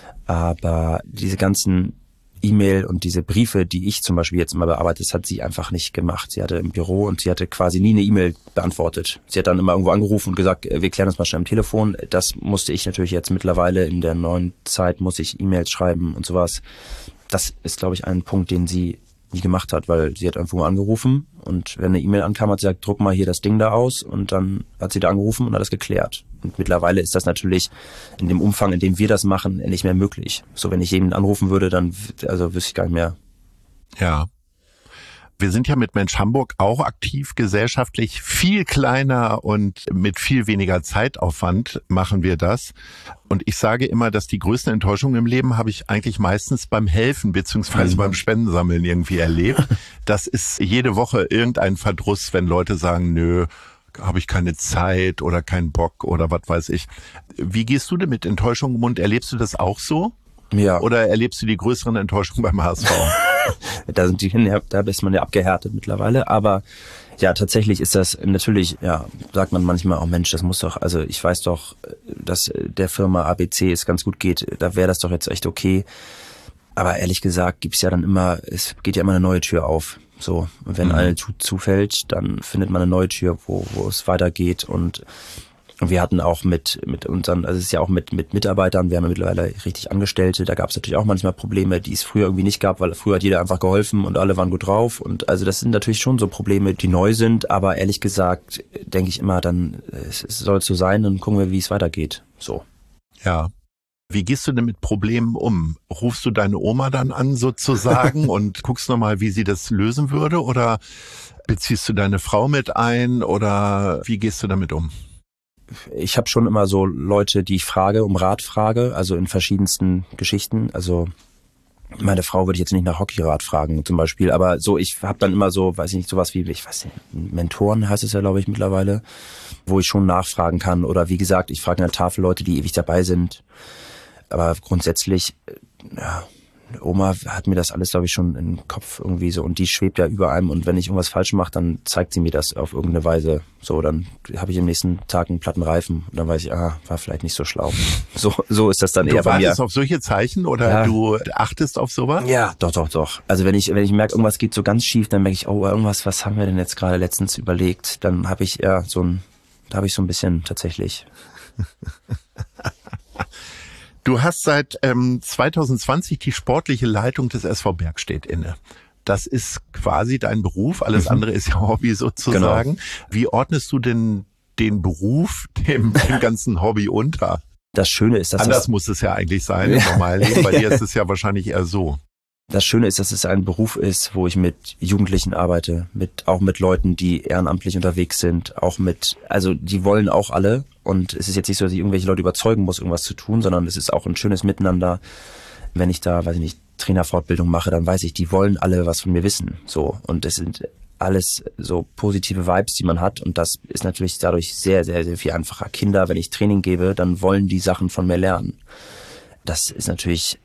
Aber diese ganzen E-Mail und diese Briefe, die ich zum Beispiel jetzt immer bearbeite, das hat sie einfach nicht gemacht. Sie hatte im Büro und sie hatte quasi nie eine E-Mail beantwortet. Sie hat dann immer irgendwo angerufen und gesagt, wir klären das mal schnell am Telefon. Das musste ich natürlich jetzt mittlerweile in der neuen Zeit, muss ich E-Mails schreiben und sowas. Das ist, glaube ich, ein Punkt, den sie nie gemacht hat, weil sie hat irgendwo mal angerufen und wenn eine E-Mail ankam, hat sie gesagt, druck mal hier das Ding da aus und dann hat sie da angerufen und hat das geklärt. Und mittlerweile ist das natürlich in dem Umfang, in dem wir das machen, nicht mehr möglich. So, wenn ich jemanden anrufen würde, dann also wüsste ich gar nicht mehr. Ja. Wir sind ja mit Mensch Hamburg auch aktiv gesellschaftlich. Viel kleiner und mit viel weniger Zeitaufwand machen wir das. Und ich sage immer, dass die größten Enttäuschungen im Leben habe ich eigentlich meistens beim Helfen beziehungsweise mhm. beim Spendensammeln irgendwie erlebt. Das ist jede Woche irgendein Verdruss, wenn Leute sagen, nö, habe ich keine Zeit oder keinen Bock oder was weiß ich. Wie gehst du denn mit Enttäuschungen um und erlebst du das auch so? Ja. Oder erlebst du die größeren Enttäuschungen beim H S V? Da sind die, da ist man ja abgehärtet mittlerweile, aber ja, tatsächlich ist das natürlich, ja, sagt man manchmal, oh Mensch, das muss doch, also ich weiß doch, dass der Firma A B C es ganz gut geht, da wäre das doch jetzt echt okay. Aber ehrlich gesagt gibt's ja dann immer, es geht ja immer eine neue Tür auf. So, und wenn mhm. eine zu, zufällt, dann findet man eine neue Tür, wo, wo es weitergeht. Und wir hatten auch mit, mit unseren, also es ist ja auch mit, mit Mitarbeitern, wir haben ja mittlerweile richtig Angestellte, da gab es natürlich auch manchmal Probleme, die es früher irgendwie nicht gab, weil früher hat jeder einfach geholfen und alle waren gut drauf. Und also das sind natürlich schon so Probleme, die neu sind, aber ehrlich gesagt denke ich immer, dann es soll es so sein, dann gucken wir, wie es weitergeht. So. Ja. Wie gehst du denn mit Problemen um? Rufst du deine Oma dann an sozusagen und guckst nochmal, wie sie das lösen würde? Oder beziehst du deine Frau mit ein? Oder wie gehst du damit um? Ich habe schon immer so Leute, die ich frage, um Rat frage, also in verschiedensten Geschichten. Also meine Frau würde ich jetzt nicht nach Hockeyrat fragen zum Beispiel, aber so ich habe dann immer so, weiß ich nicht, sowas wie, ich weiß nicht, Mentoren heißt es ja, glaube ich, mittlerweile, wo ich schon nachfragen kann. Oder wie gesagt, ich frage an der Tafel Leute, die ewig dabei sind. Aber grundsätzlich, ja, Oma hat mir das alles, glaube ich, schon im Kopf irgendwie so. Und die schwebt ja über einem. Und wenn ich irgendwas falsch mache, dann zeigt sie mir das auf irgendeine Weise. So, dann habe ich am nächsten Tag einen platten Reifen. Und dann weiß ich, ah, war vielleicht nicht so schlau. So, so ist das dann du eher bei mir. Du wartest auf solche Zeichen oder ja. Du achtest auf sowas? Ja, doch, doch, doch. Also wenn ich, wenn ich merke, irgendwas geht so ganz schief, dann merke ich, oh, irgendwas, was haben wir denn jetzt gerade letztens überlegt? Dann habe ich ja so ein, da habe ich so ein bisschen tatsächlich. Du hast seit ähm, zwanzig zwanzig die sportliche Leitung des S V Bergstedt inne. Das ist quasi dein Beruf, alles mhm. andere ist ja Hobby sozusagen. Genau. Wie ordnest du denn den Beruf dem, dem ganzen Hobby unter? Das Schöne ist, dass Anders das muss es ja eigentlich sein im normalen Leben. Bei dir ist es ja wahrscheinlich eher so. Das Schöne ist, dass es ein Beruf ist, wo ich mit Jugendlichen arbeite, mit auch mit Leuten, die ehrenamtlich unterwegs sind, auch mit, also die wollen auch alle. Und es ist jetzt nicht so, dass ich irgendwelche Leute überzeugen muss, irgendwas zu tun, sondern es ist auch ein schönes Miteinander. Wenn ich da, weiß ich nicht, Trainerfortbildung mache, dann weiß ich, die wollen alle was von mir wissen. So. Und es sind alles so positive Vibes, die man hat. Und das ist natürlich dadurch sehr, sehr, sehr viel einfacher. Kinder, wenn ich Training gebe, dann wollen die Sachen von mir lernen. Das ist natürlich,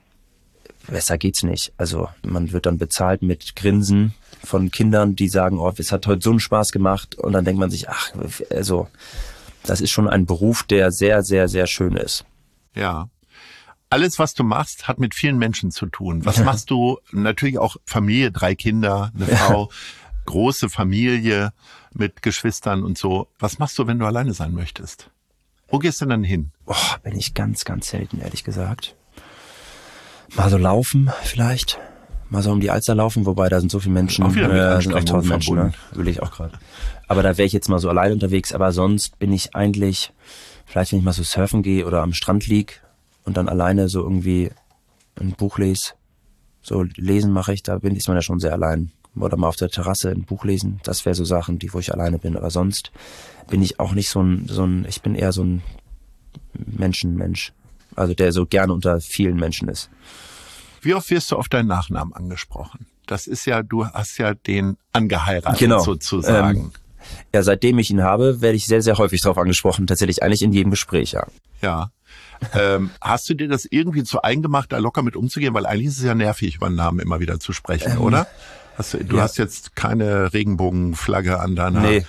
besser geht's nicht. Also man wird dann bezahlt mit Grinsen von Kindern, die sagen, oh, es hat heute so einen Spaß gemacht. Und dann denkt man sich, ach, also das ist schon ein Beruf, der sehr, sehr, sehr schön ist. Ja. Alles, was du machst, hat mit vielen Menschen zu tun. Was machst du? Natürlich auch Familie, drei Kinder, eine Frau, große Familie mit Geschwistern und so. Was machst du, wenn du alleine sein möchtest? Wo gehst du denn dann hin? Oh, bin ich ganz, ganz selten, ehrlich gesagt. Mal so laufen vielleicht. Mal so um die Alster laufen, wobei da sind so viele Menschen. Auch wieder mit äh, sind auch tausend Menschen, ne? Will ich auch gerade. Aber da wäre ich jetzt mal so allein unterwegs. Aber sonst bin ich eigentlich, vielleicht wenn ich mal so surfen gehe oder am Strand lieg und dann alleine so irgendwie ein Buch lese. So lesen mache ich, da bin ist man ja schon sehr allein. Oder mal auf der Terrasse ein Buch lesen. Das wäre so Sachen, die wo ich alleine bin. Aber sonst bin ich auch nicht so ein, so ein, ich bin eher so ein Menschenmensch. Also der so gerne unter vielen Menschen ist. Wie oft wirst du auf deinen Nachnamen angesprochen? Das ist ja, du hast ja den angeheiratet genau. sozusagen. Ähm, ja, seitdem ich ihn habe, werde ich sehr, sehr häufig drauf angesprochen. Tatsächlich eigentlich in jedem Gespräch, ja. Ja. ähm, hast du dir das irgendwie zu eingemacht, da locker mit umzugehen? Weil eigentlich ist es ja nervig, über einen Namen immer wieder zu sprechen, ähm, oder? Hast du du ja. hast jetzt keine Regenbogenflagge an deiner, nee.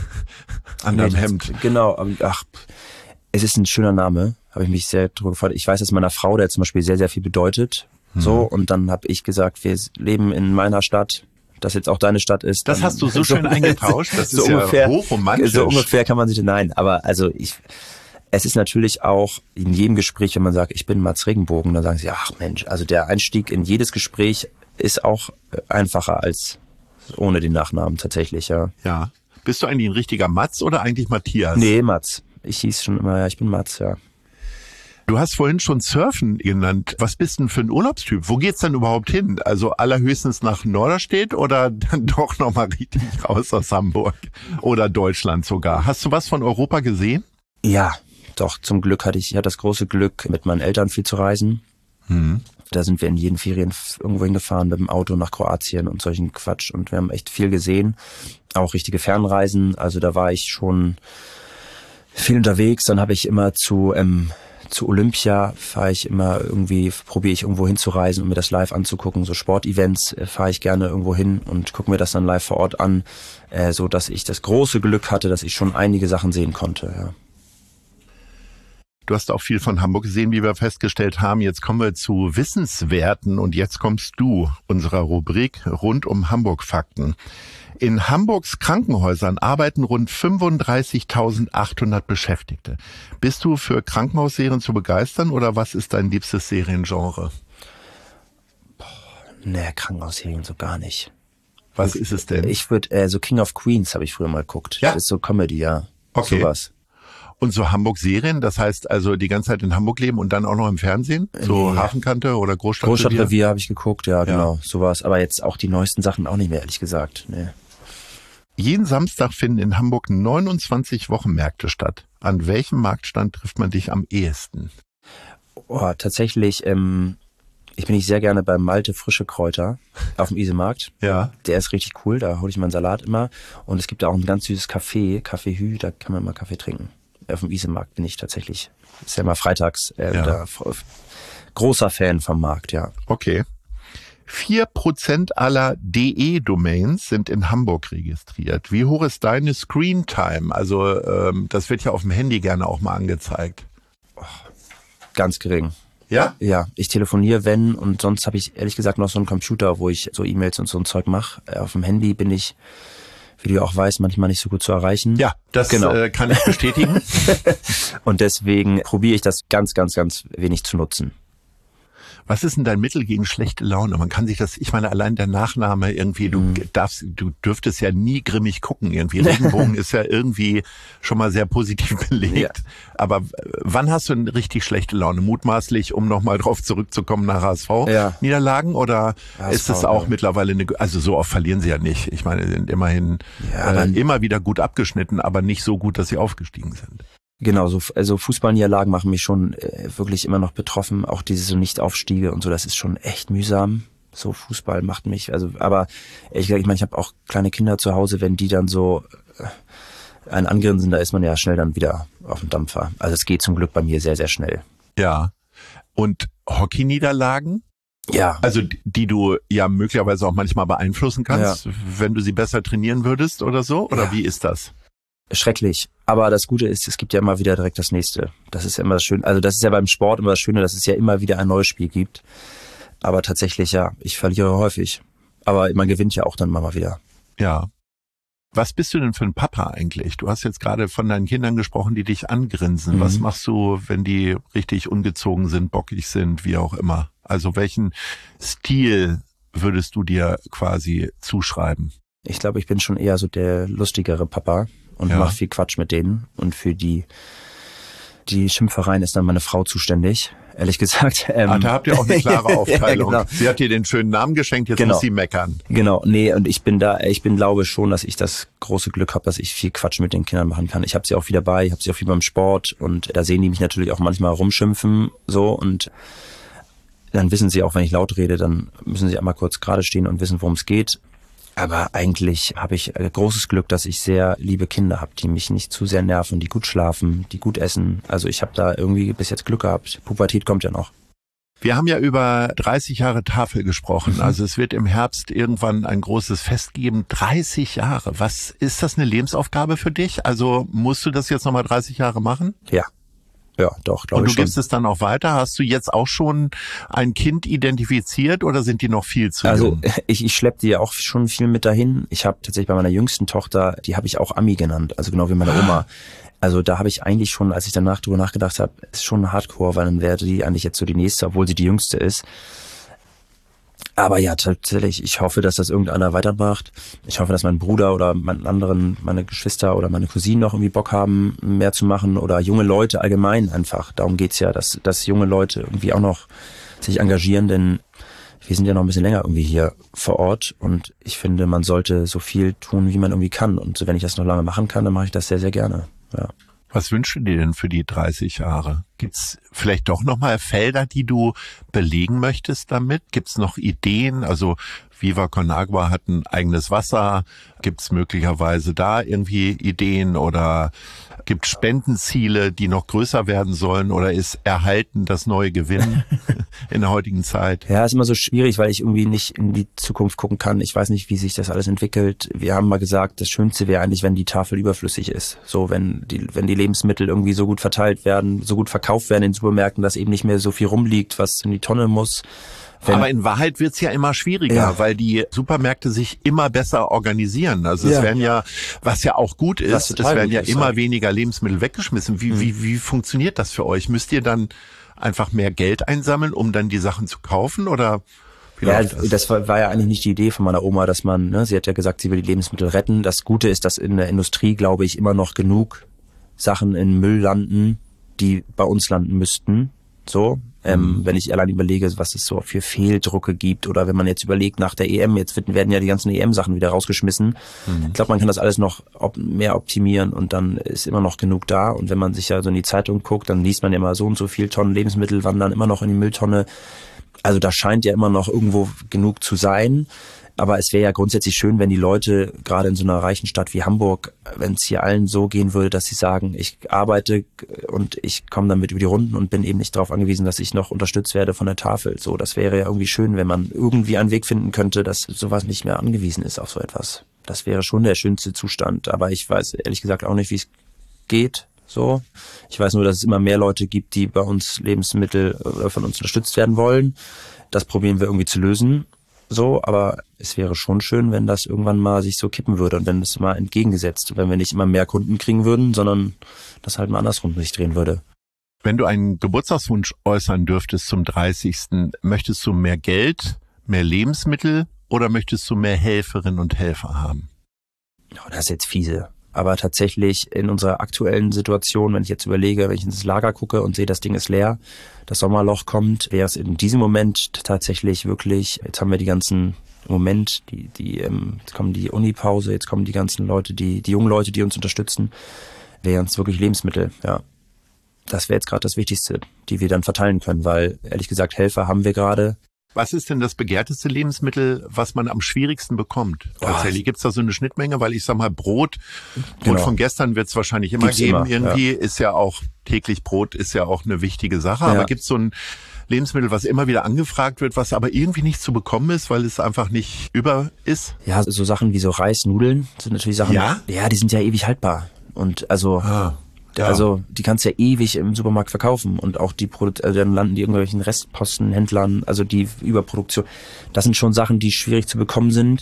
an deinem nee, Hemd. Das, genau, ach, es ist ein schöner Name, habe ich mich sehr drüber gefreut. Ich weiß, dass meiner Frau der zum Beispiel sehr, sehr viel bedeutet. Mhm. So, und dann habe ich gesagt, wir leben in meiner Stadt, das jetzt auch deine Stadt ist. Das hast du so, so schön eingetauscht, das so ist ungefähr, ja hochromantisch. So ungefähr kann man sich, nein, aber also ich, es ist natürlich auch in jedem Gespräch, wenn man sagt, ich bin Mats Regenbogen, dann sagen sie, ach Mensch, also der Einstieg in jedes Gespräch ist auch einfacher als ohne den Nachnamen tatsächlich, ja. Ja. Bist du eigentlich ein richtiger Mats oder eigentlich Matthias? Nee, Mats. Ich hieß schon immer, ja, ich bin Mats, ja. Du hast vorhin schon Surfen genannt. Was bist denn für ein Urlaubstyp? Wo geht's denn überhaupt hin? Also allerhöchstens nach Norderstedt oder dann doch nochmal richtig raus aus Hamburg oder Deutschland sogar? Hast du was von Europa gesehen? Ja, doch. Zum Glück hatte ich, ich hatte das große Glück, mit meinen Eltern viel zu reisen. Mhm. Da sind wir in jeden Ferien irgendwo hingefahren mit dem Auto nach Kroatien und solchen Quatsch. Und wir haben echt viel gesehen. Auch richtige Fernreisen. Also da war ich schon viel unterwegs. Dann habe ich immer zu... Ähm, Zu Olympia fahre ich immer irgendwie, probiere ich irgendwo hinzureisen, um mir das live anzugucken. So Sportevents äh, fahre ich gerne irgendwo hin und gucke mir das dann live vor Ort an, äh, so dass ich das große Glück hatte, dass ich schon einige Sachen sehen konnte. Ja. Du hast auch viel von Hamburg gesehen, wie wir festgestellt haben. Jetzt kommen wir zu Wissenswerten und jetzt kommst du unserer Rubrik rund um Hamburg-Fakten. In Hamburgs Krankenhäusern arbeiten rund fünfunddreißigtausendachthundert Beschäftigte. Bist du für Krankenhausserien zu begeistern oder was ist dein liebstes Seriengenre? Boah, nee, Krankenhausserien so gar nicht. Was ist es denn? Ich würde, äh, so King of Queens habe ich früher mal geguckt. Ja? Das ist so Comedy, ja. Okay. Sowas. Und so Hamburg-Serien, das heißt also die ganze Zeit in Hamburg leben und dann auch noch im Fernsehen? So Ja. Hafenkante oder Großstadtrevier? Großstadtrevier habe ich geguckt, ja, Ja. genau, sowas. Aber jetzt auch die neuesten Sachen auch nicht mehr, ehrlich gesagt. Nee. Jeden Samstag finden in Hamburg neunundzwanzig Wochenmärkte statt. An welchem Marktstand trifft man dich am ehesten? Oh, tatsächlich, ähm, ich bin nicht sehr gerne beim Malte Frische Kräuter auf dem Isemarkt. Ja. Der ist richtig cool, da hole ich meinen Salat immer. Und es gibt da auch ein ganz süßes Café, Café Hü, da kann man mal Kaffee trinken. Auf dem Isemarkt bin ich tatsächlich, ist ja immer freitags, äh, Ja. da, großer Fan vom Markt, ja. Okay. Vier Prozent aller D E-Domains sind in Hamburg registriert. Wie hoch ist deine Screentime? Also ähm, das wird ja auf dem Handy gerne auch mal angezeigt. Ganz gering. Ja? Ja, ich telefoniere, wenn, und sonst habe ich ehrlich gesagt noch so einen Computer, wo ich so E-Mails und so ein Zeug mache. Auf dem Handy bin ich, wie du ja auch weißt, manchmal nicht so gut zu erreichen. Ja, das Genau. äh, kann ich bestätigen. Und deswegen probiere ich das ganz, ganz, ganz wenig zu nutzen. Was ist denn dein Mittel gegen schlechte Laune? Man kann sich das, ich meine, allein der Nachname irgendwie, du darfst, du dürftest ja nie grimmig gucken irgendwie. Regenbogen ist ja irgendwie schon mal sehr positiv belegt. Ja. Aber wann hast du eine richtig schlechte Laune? Mutmaßlich, um nochmal drauf zurückzukommen nach H S V-Niederlagen? Ja. Oder H S V, ist es auch ja. mittlerweile eine, also so oft verlieren sie ja nicht. Ich meine, sie sind immerhin Ja, äh, dann- immer wieder gut abgeschnitten, aber nicht so gut, dass sie aufgestiegen sind. Genau, so, also Fußballniederlagen machen mich schon äh, wirklich immer noch betroffen. Auch diese so Nicht-Aufstiege und so, das ist schon echt mühsam. So Fußball macht mich, also, aber ehrlich gesagt, ich meine, ich habe auch kleine Kinder zu Hause, wenn die dann so äh, einen angrinsen, da ist man ja schnell dann wieder auf dem Dampfer. Also es geht zum Glück bei mir sehr, sehr schnell. Ja. Und Hockey-Niederlagen? Ja, Also die- die du ja möglicherweise auch manchmal beeinflussen kannst, wenn du sie besser trainieren würdest oder so? Oder Ja. wie ist das? schrecklich. Aber das Gute ist, es gibt ja immer wieder direkt das nächste. Das ist ja immer das Schöne. Also das ist ja beim Sport immer das Schöne, dass es ja immer wieder ein neues Spiel gibt. Aber tatsächlich, ja, ich verliere häufig. Aber man gewinnt ja auch dann mal wieder. Ja. Was bist du denn für ein Papa eigentlich? Du hast jetzt gerade von deinen Kindern gesprochen, die dich angrinsen. Mhm. Was machst du, wenn die richtig ungezogen sind, bockig sind, wie auch immer? Also welchen Stil würdest du dir quasi zuschreiben? Ich glaube, ich bin schon eher so der lustigere Papa und Ja. mache viel Quatsch mit denen. Und für die die Schimpfereien ist dann meine Frau zuständig, ehrlich gesagt. Ähm, Ah, da habt ihr auch eine klare Aufteilung. Ja, genau. Sie hat dir den schönen Namen geschenkt, jetzt Genau. muss sie meckern. Genau, nee, und ich bin da, ich bin glaube schon, dass ich das große Glück habe, dass ich viel Quatsch mit den Kindern machen kann. Ich habe sie auch viel dabei, ich habe sie auch viel beim Sport und da sehen die mich natürlich auch manchmal rumschimpfen so und dann wissen sie auch, wenn ich laut rede, dann müssen sie einmal kurz gerade stehen und wissen, worum es geht. Aber eigentlich habe ich äh, großes Glück, dass ich sehr liebe Kinder habe, die mich nicht zu sehr nerven, die gut schlafen, die gut essen. Also ich habe da irgendwie bis jetzt Glück gehabt. Pubertät kommt ja noch. Wir haben ja über dreißig Jahre Tafel gesprochen. Mhm. Also es wird im Herbst irgendwann ein großes Fest geben. dreißig Jahre. Was ist das, eine Lebensaufgabe für dich? Also musst du das jetzt nochmal dreißig Jahre machen? Ja, ja, doch, glaube Und du ich schon. gibst es dann auch weiter? Hast du jetzt auch schon ein Kind identifiziert oder sind die noch viel zu Also jung? ich, ich schleppe die ja auch schon viel mit dahin. Ich habe tatsächlich bei meiner jüngsten Tochter, die habe ich auch Ami genannt, also genau wie meine Oma. Also da habe ich eigentlich schon, als ich danach drüber nachgedacht habe, ist schon Hardcore, weil dann wäre die eigentlich jetzt so die nächste, obwohl sie die jüngste ist. Aber ja, tatsächlich, ich hoffe, dass das irgendeiner weitermacht. Ich hoffe, dass mein Bruder oder meine anderen, meine Geschwister oder meine Cousinen noch irgendwie Bock haben, mehr zu machen oder junge Leute allgemein einfach. Darum geht's ja, dass, dass junge Leute irgendwie auch noch sich engagieren, denn wir sind ja noch ein bisschen länger irgendwie hier vor Ort und ich finde, man sollte so viel tun, wie man irgendwie kann. Und wenn ich das noch lange machen kann, dann mache ich das sehr, sehr gerne. Ja. Was wünschst du dir denn für die dreißig Jahre? Gibt's vielleicht doch nochmal Felder, die du belegen möchtest damit? Gibt's noch Ideen? Also Viva Con Agua hat ein eigenes Wasser. Gibt's möglicherweise da irgendwie Ideen oder gibt Spendenziele, die noch größer werden sollen oder ist Erhalten das neue Gewinn in der heutigen Zeit? Ja, ist immer so schwierig, weil ich irgendwie nicht in die Zukunft gucken kann. Ich weiß nicht, wie sich das alles entwickelt. Wir haben mal gesagt, das Schönste wäre eigentlich, wenn die Tafel überflüssig ist. So, wenn die, wenn die Lebensmittel irgendwie so gut verteilt werden, so gut verkauft werden in Supermärkten, dass eben nicht mehr so viel rumliegt, was in die Tonne muss. Wenn, Aber in Wahrheit wird's ja immer schwieriger, Ja. weil die Supermärkte sich immer besser organisieren. Also es Ja. werden ja, was ja auch gut Was ist, es total werden gut ja ist, immer ja. weniger Lebensmittel weggeschmissen. Wie, wie, wie funktioniert das für euch? Müsst ihr dann einfach mehr Geld einsammeln, um dann die Sachen zu kaufen oder wie Ja, läuft das? das war, war ja eigentlich nicht die Idee von meiner Oma, dass man, ne, sie hat ja gesagt, sie will die Lebensmittel retten. Das Gute ist, dass in der Industrie, glaube ich, immer noch genug Sachen in Müll landen, die bei uns landen müssten. So, ähm, mhm. wenn ich allein überlege, was es so für Fehldrucke gibt oder wenn man jetzt überlegt, nach der E M, jetzt werden ja die ganzen E M-Sachen wieder rausgeschmissen. Mhm. Ich glaube, man kann das alles noch op- mehr optimieren und dann ist immer noch genug da. Und wenn man sich ja so in die Zeitung guckt, dann liest man ja immer so und so viel Tonnen Lebensmittel wandern immer noch in die Mülltonne. Also da scheint ja immer noch irgendwo genug zu sein. Aber es wäre ja grundsätzlich schön, wenn die Leute, gerade in so einer reichen Stadt wie Hamburg, wenn es hier allen so gehen würde, dass sie sagen, ich arbeite und ich komme damit über die Runden und bin eben nicht darauf angewiesen, dass ich noch unterstützt werde von der Tafel. So, das wäre ja irgendwie schön, wenn man irgendwie einen Weg finden könnte, dass sowas nicht mehr angewiesen ist auf so etwas. Das wäre schon der schönste Zustand. Aber ich weiß ehrlich gesagt auch nicht, wie es geht. So, ich weiß nur, dass es immer mehr Leute gibt, die bei uns Lebensmittel oder von uns unterstützt werden wollen. Das probieren wir irgendwie zu lösen. So, aber es wäre schon schön, wenn das irgendwann mal sich so kippen würde und wenn es mal entgegengesetzt, wenn wir nicht immer mehr Kunden kriegen würden, sondern das halt mal andersrum sich drehen würde. Wenn du einen Geburtstagswunsch äußern dürftest zum dreißigsten, möchtest du mehr Geld, mehr Lebensmittel oder möchtest du mehr Helferinnen und Helfer haben? Oh, das ist jetzt fiese. Aber tatsächlich in unserer aktuellen Situation, wenn ich jetzt überlege, wenn ich ins Lager gucke und sehe, das Ding ist leer, das Sommerloch kommt, wäre es in diesem Moment tatsächlich wirklich, jetzt haben wir die ganzen, im Moment, die, die, ähm, jetzt kommen die Unipause, jetzt kommen die ganzen Leute, die, die jungen Leute, die uns unterstützen, wären es wirklich Lebensmittel, ja. Das wäre jetzt gerade das Wichtigste, die wir dann verteilen können, weil, ehrlich gesagt, Helfer haben wir gerade. Was ist denn das begehrteste Lebensmittel, was man am schwierigsten bekommt? Oh, tatsächlich gibt's da so eine Schnittmenge, weil ich sag mal, Brot, Brot genau. von gestern wird's wahrscheinlich immer gibt's geben. Immer, irgendwie ja. Ist ja auch, täglich Brot ist ja auch eine wichtige Sache. Ja. Aber gibt's so ein Lebensmittel, was immer wieder angefragt wird, was aber irgendwie nicht zu bekommen ist, weil es einfach nicht über ist? Ja, so Sachen wie so Reis, Nudeln sind natürlich Sachen, ja, ja die sind ja ewig haltbar. Und also... Ah. Ja. Also die kannst du ja ewig im Supermarkt verkaufen und auch die Produ- also dann landen die irgendwelchen Restpostenhändlern, also die Überproduktion. Das sind schon Sachen, die schwierig zu bekommen sind.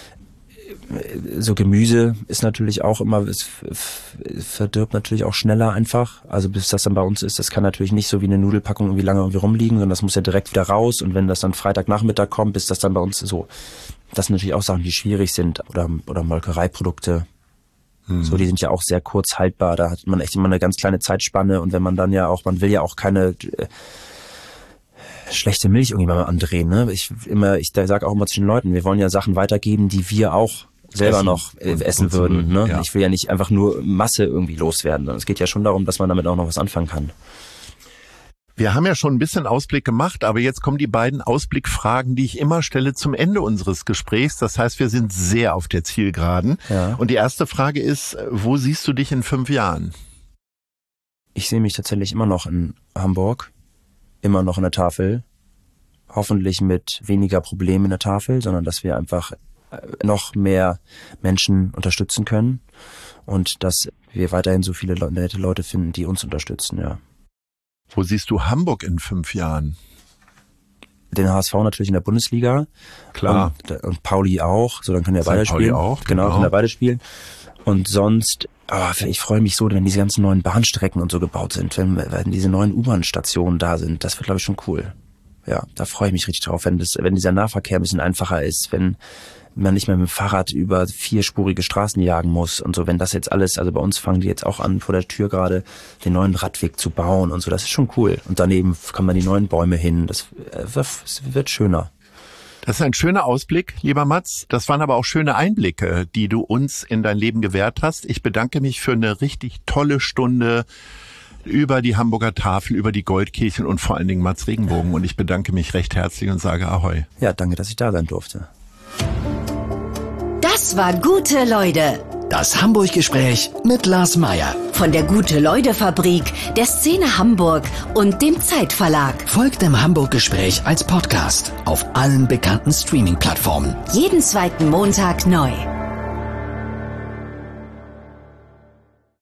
So Gemüse ist natürlich auch immer, es verdirbt natürlich auch schneller einfach. Also bis das dann bei uns ist, das kann natürlich nicht so wie eine Nudelpackung irgendwie lange irgendwie rumliegen, sondern das muss ja direkt wieder raus und wenn das dann Freitagnachmittag kommt, bis das dann bei uns so. Das sind natürlich auch Sachen, die schwierig sind oder, oder Molkereiprodukte. So, die sind ja auch sehr kurz haltbar, da hat man echt immer eine ganz kleine Zeitspanne und wenn man dann ja auch, man will ja auch keine äh, schlechte Milch irgendwie mal andrehen, ne? Ich immer, ich da sage auch immer zu den Leuten, wir wollen ja Sachen weitergeben, die wir auch selber essen noch äh, essen würden, ne? Ja. Ich will ja nicht einfach nur Masse irgendwie loswerden, sondern es geht ja schon darum, dass man damit auch noch was anfangen kann. Wir haben ja schon ein bisschen Ausblick gemacht, aber jetzt kommen die beiden Ausblickfragen, die ich immer stelle zum Ende unseres Gesprächs. Das heißt, wir sind sehr auf der Zielgeraden. Ja. Und die erste Frage ist, wo siehst du dich in fünf Jahren? Ich sehe mich tatsächlich immer noch in Hamburg, immer noch in der Tafel. Hoffentlich mit weniger Problemen in der Tafel, sondern dass wir einfach noch mehr Menschen unterstützen können und dass wir weiterhin so viele nette Leute finden, die uns unterstützen, ja. Wo siehst du Hamburg in fünf Jahren? Den H S V natürlich in der Bundesliga. Klar. Und, und Pauli auch. So, dann können wir beide spielen. Pauli auch. Genau, genau. können wir beide spielen. Und sonst, oh, ich freue mich so, wenn diese ganzen neuen Bahnstrecken und so gebaut sind, wenn, wenn diese neuen U-Bahn-Stationen da sind. Das wird, glaube ich, schon cool. Ja, da freue ich mich richtig drauf, wenn das, wenn dieser Nahverkehr ein bisschen einfacher ist, wenn man nicht mehr mit dem Fahrrad über vierspurige Straßen jagen muss und so, wenn das jetzt alles, also bei uns fangen die jetzt auch an, vor der Tür gerade den neuen Radweg zu bauen und so, das ist schon cool. Und daneben kann man die neuen Bäume hin, das wird schöner. Das ist ein schöner Ausblick, lieber Mats. Das waren aber auch schöne Einblicke, die du uns in dein Leben gewährt hast. Ich bedanke mich für eine richtig tolle Stunde über die Hamburger Tafel, über die Goldkehlchen und vor allen Dingen Mats Regenbogen. Und ich bedanke mich recht herzlich und sage Ahoi. Ja, danke, dass ich da sein durfte. Das war Gute Leute. Das Hamburg-Gespräch mit Lars Meier. Von der Gute-Leute-Fabrik, der Szene Hamburg und dem Zeitverlag. Folgt dem Hamburg-Gespräch als Podcast auf allen bekannten Streaming-Plattformen. Jeden zweiten Montag neu.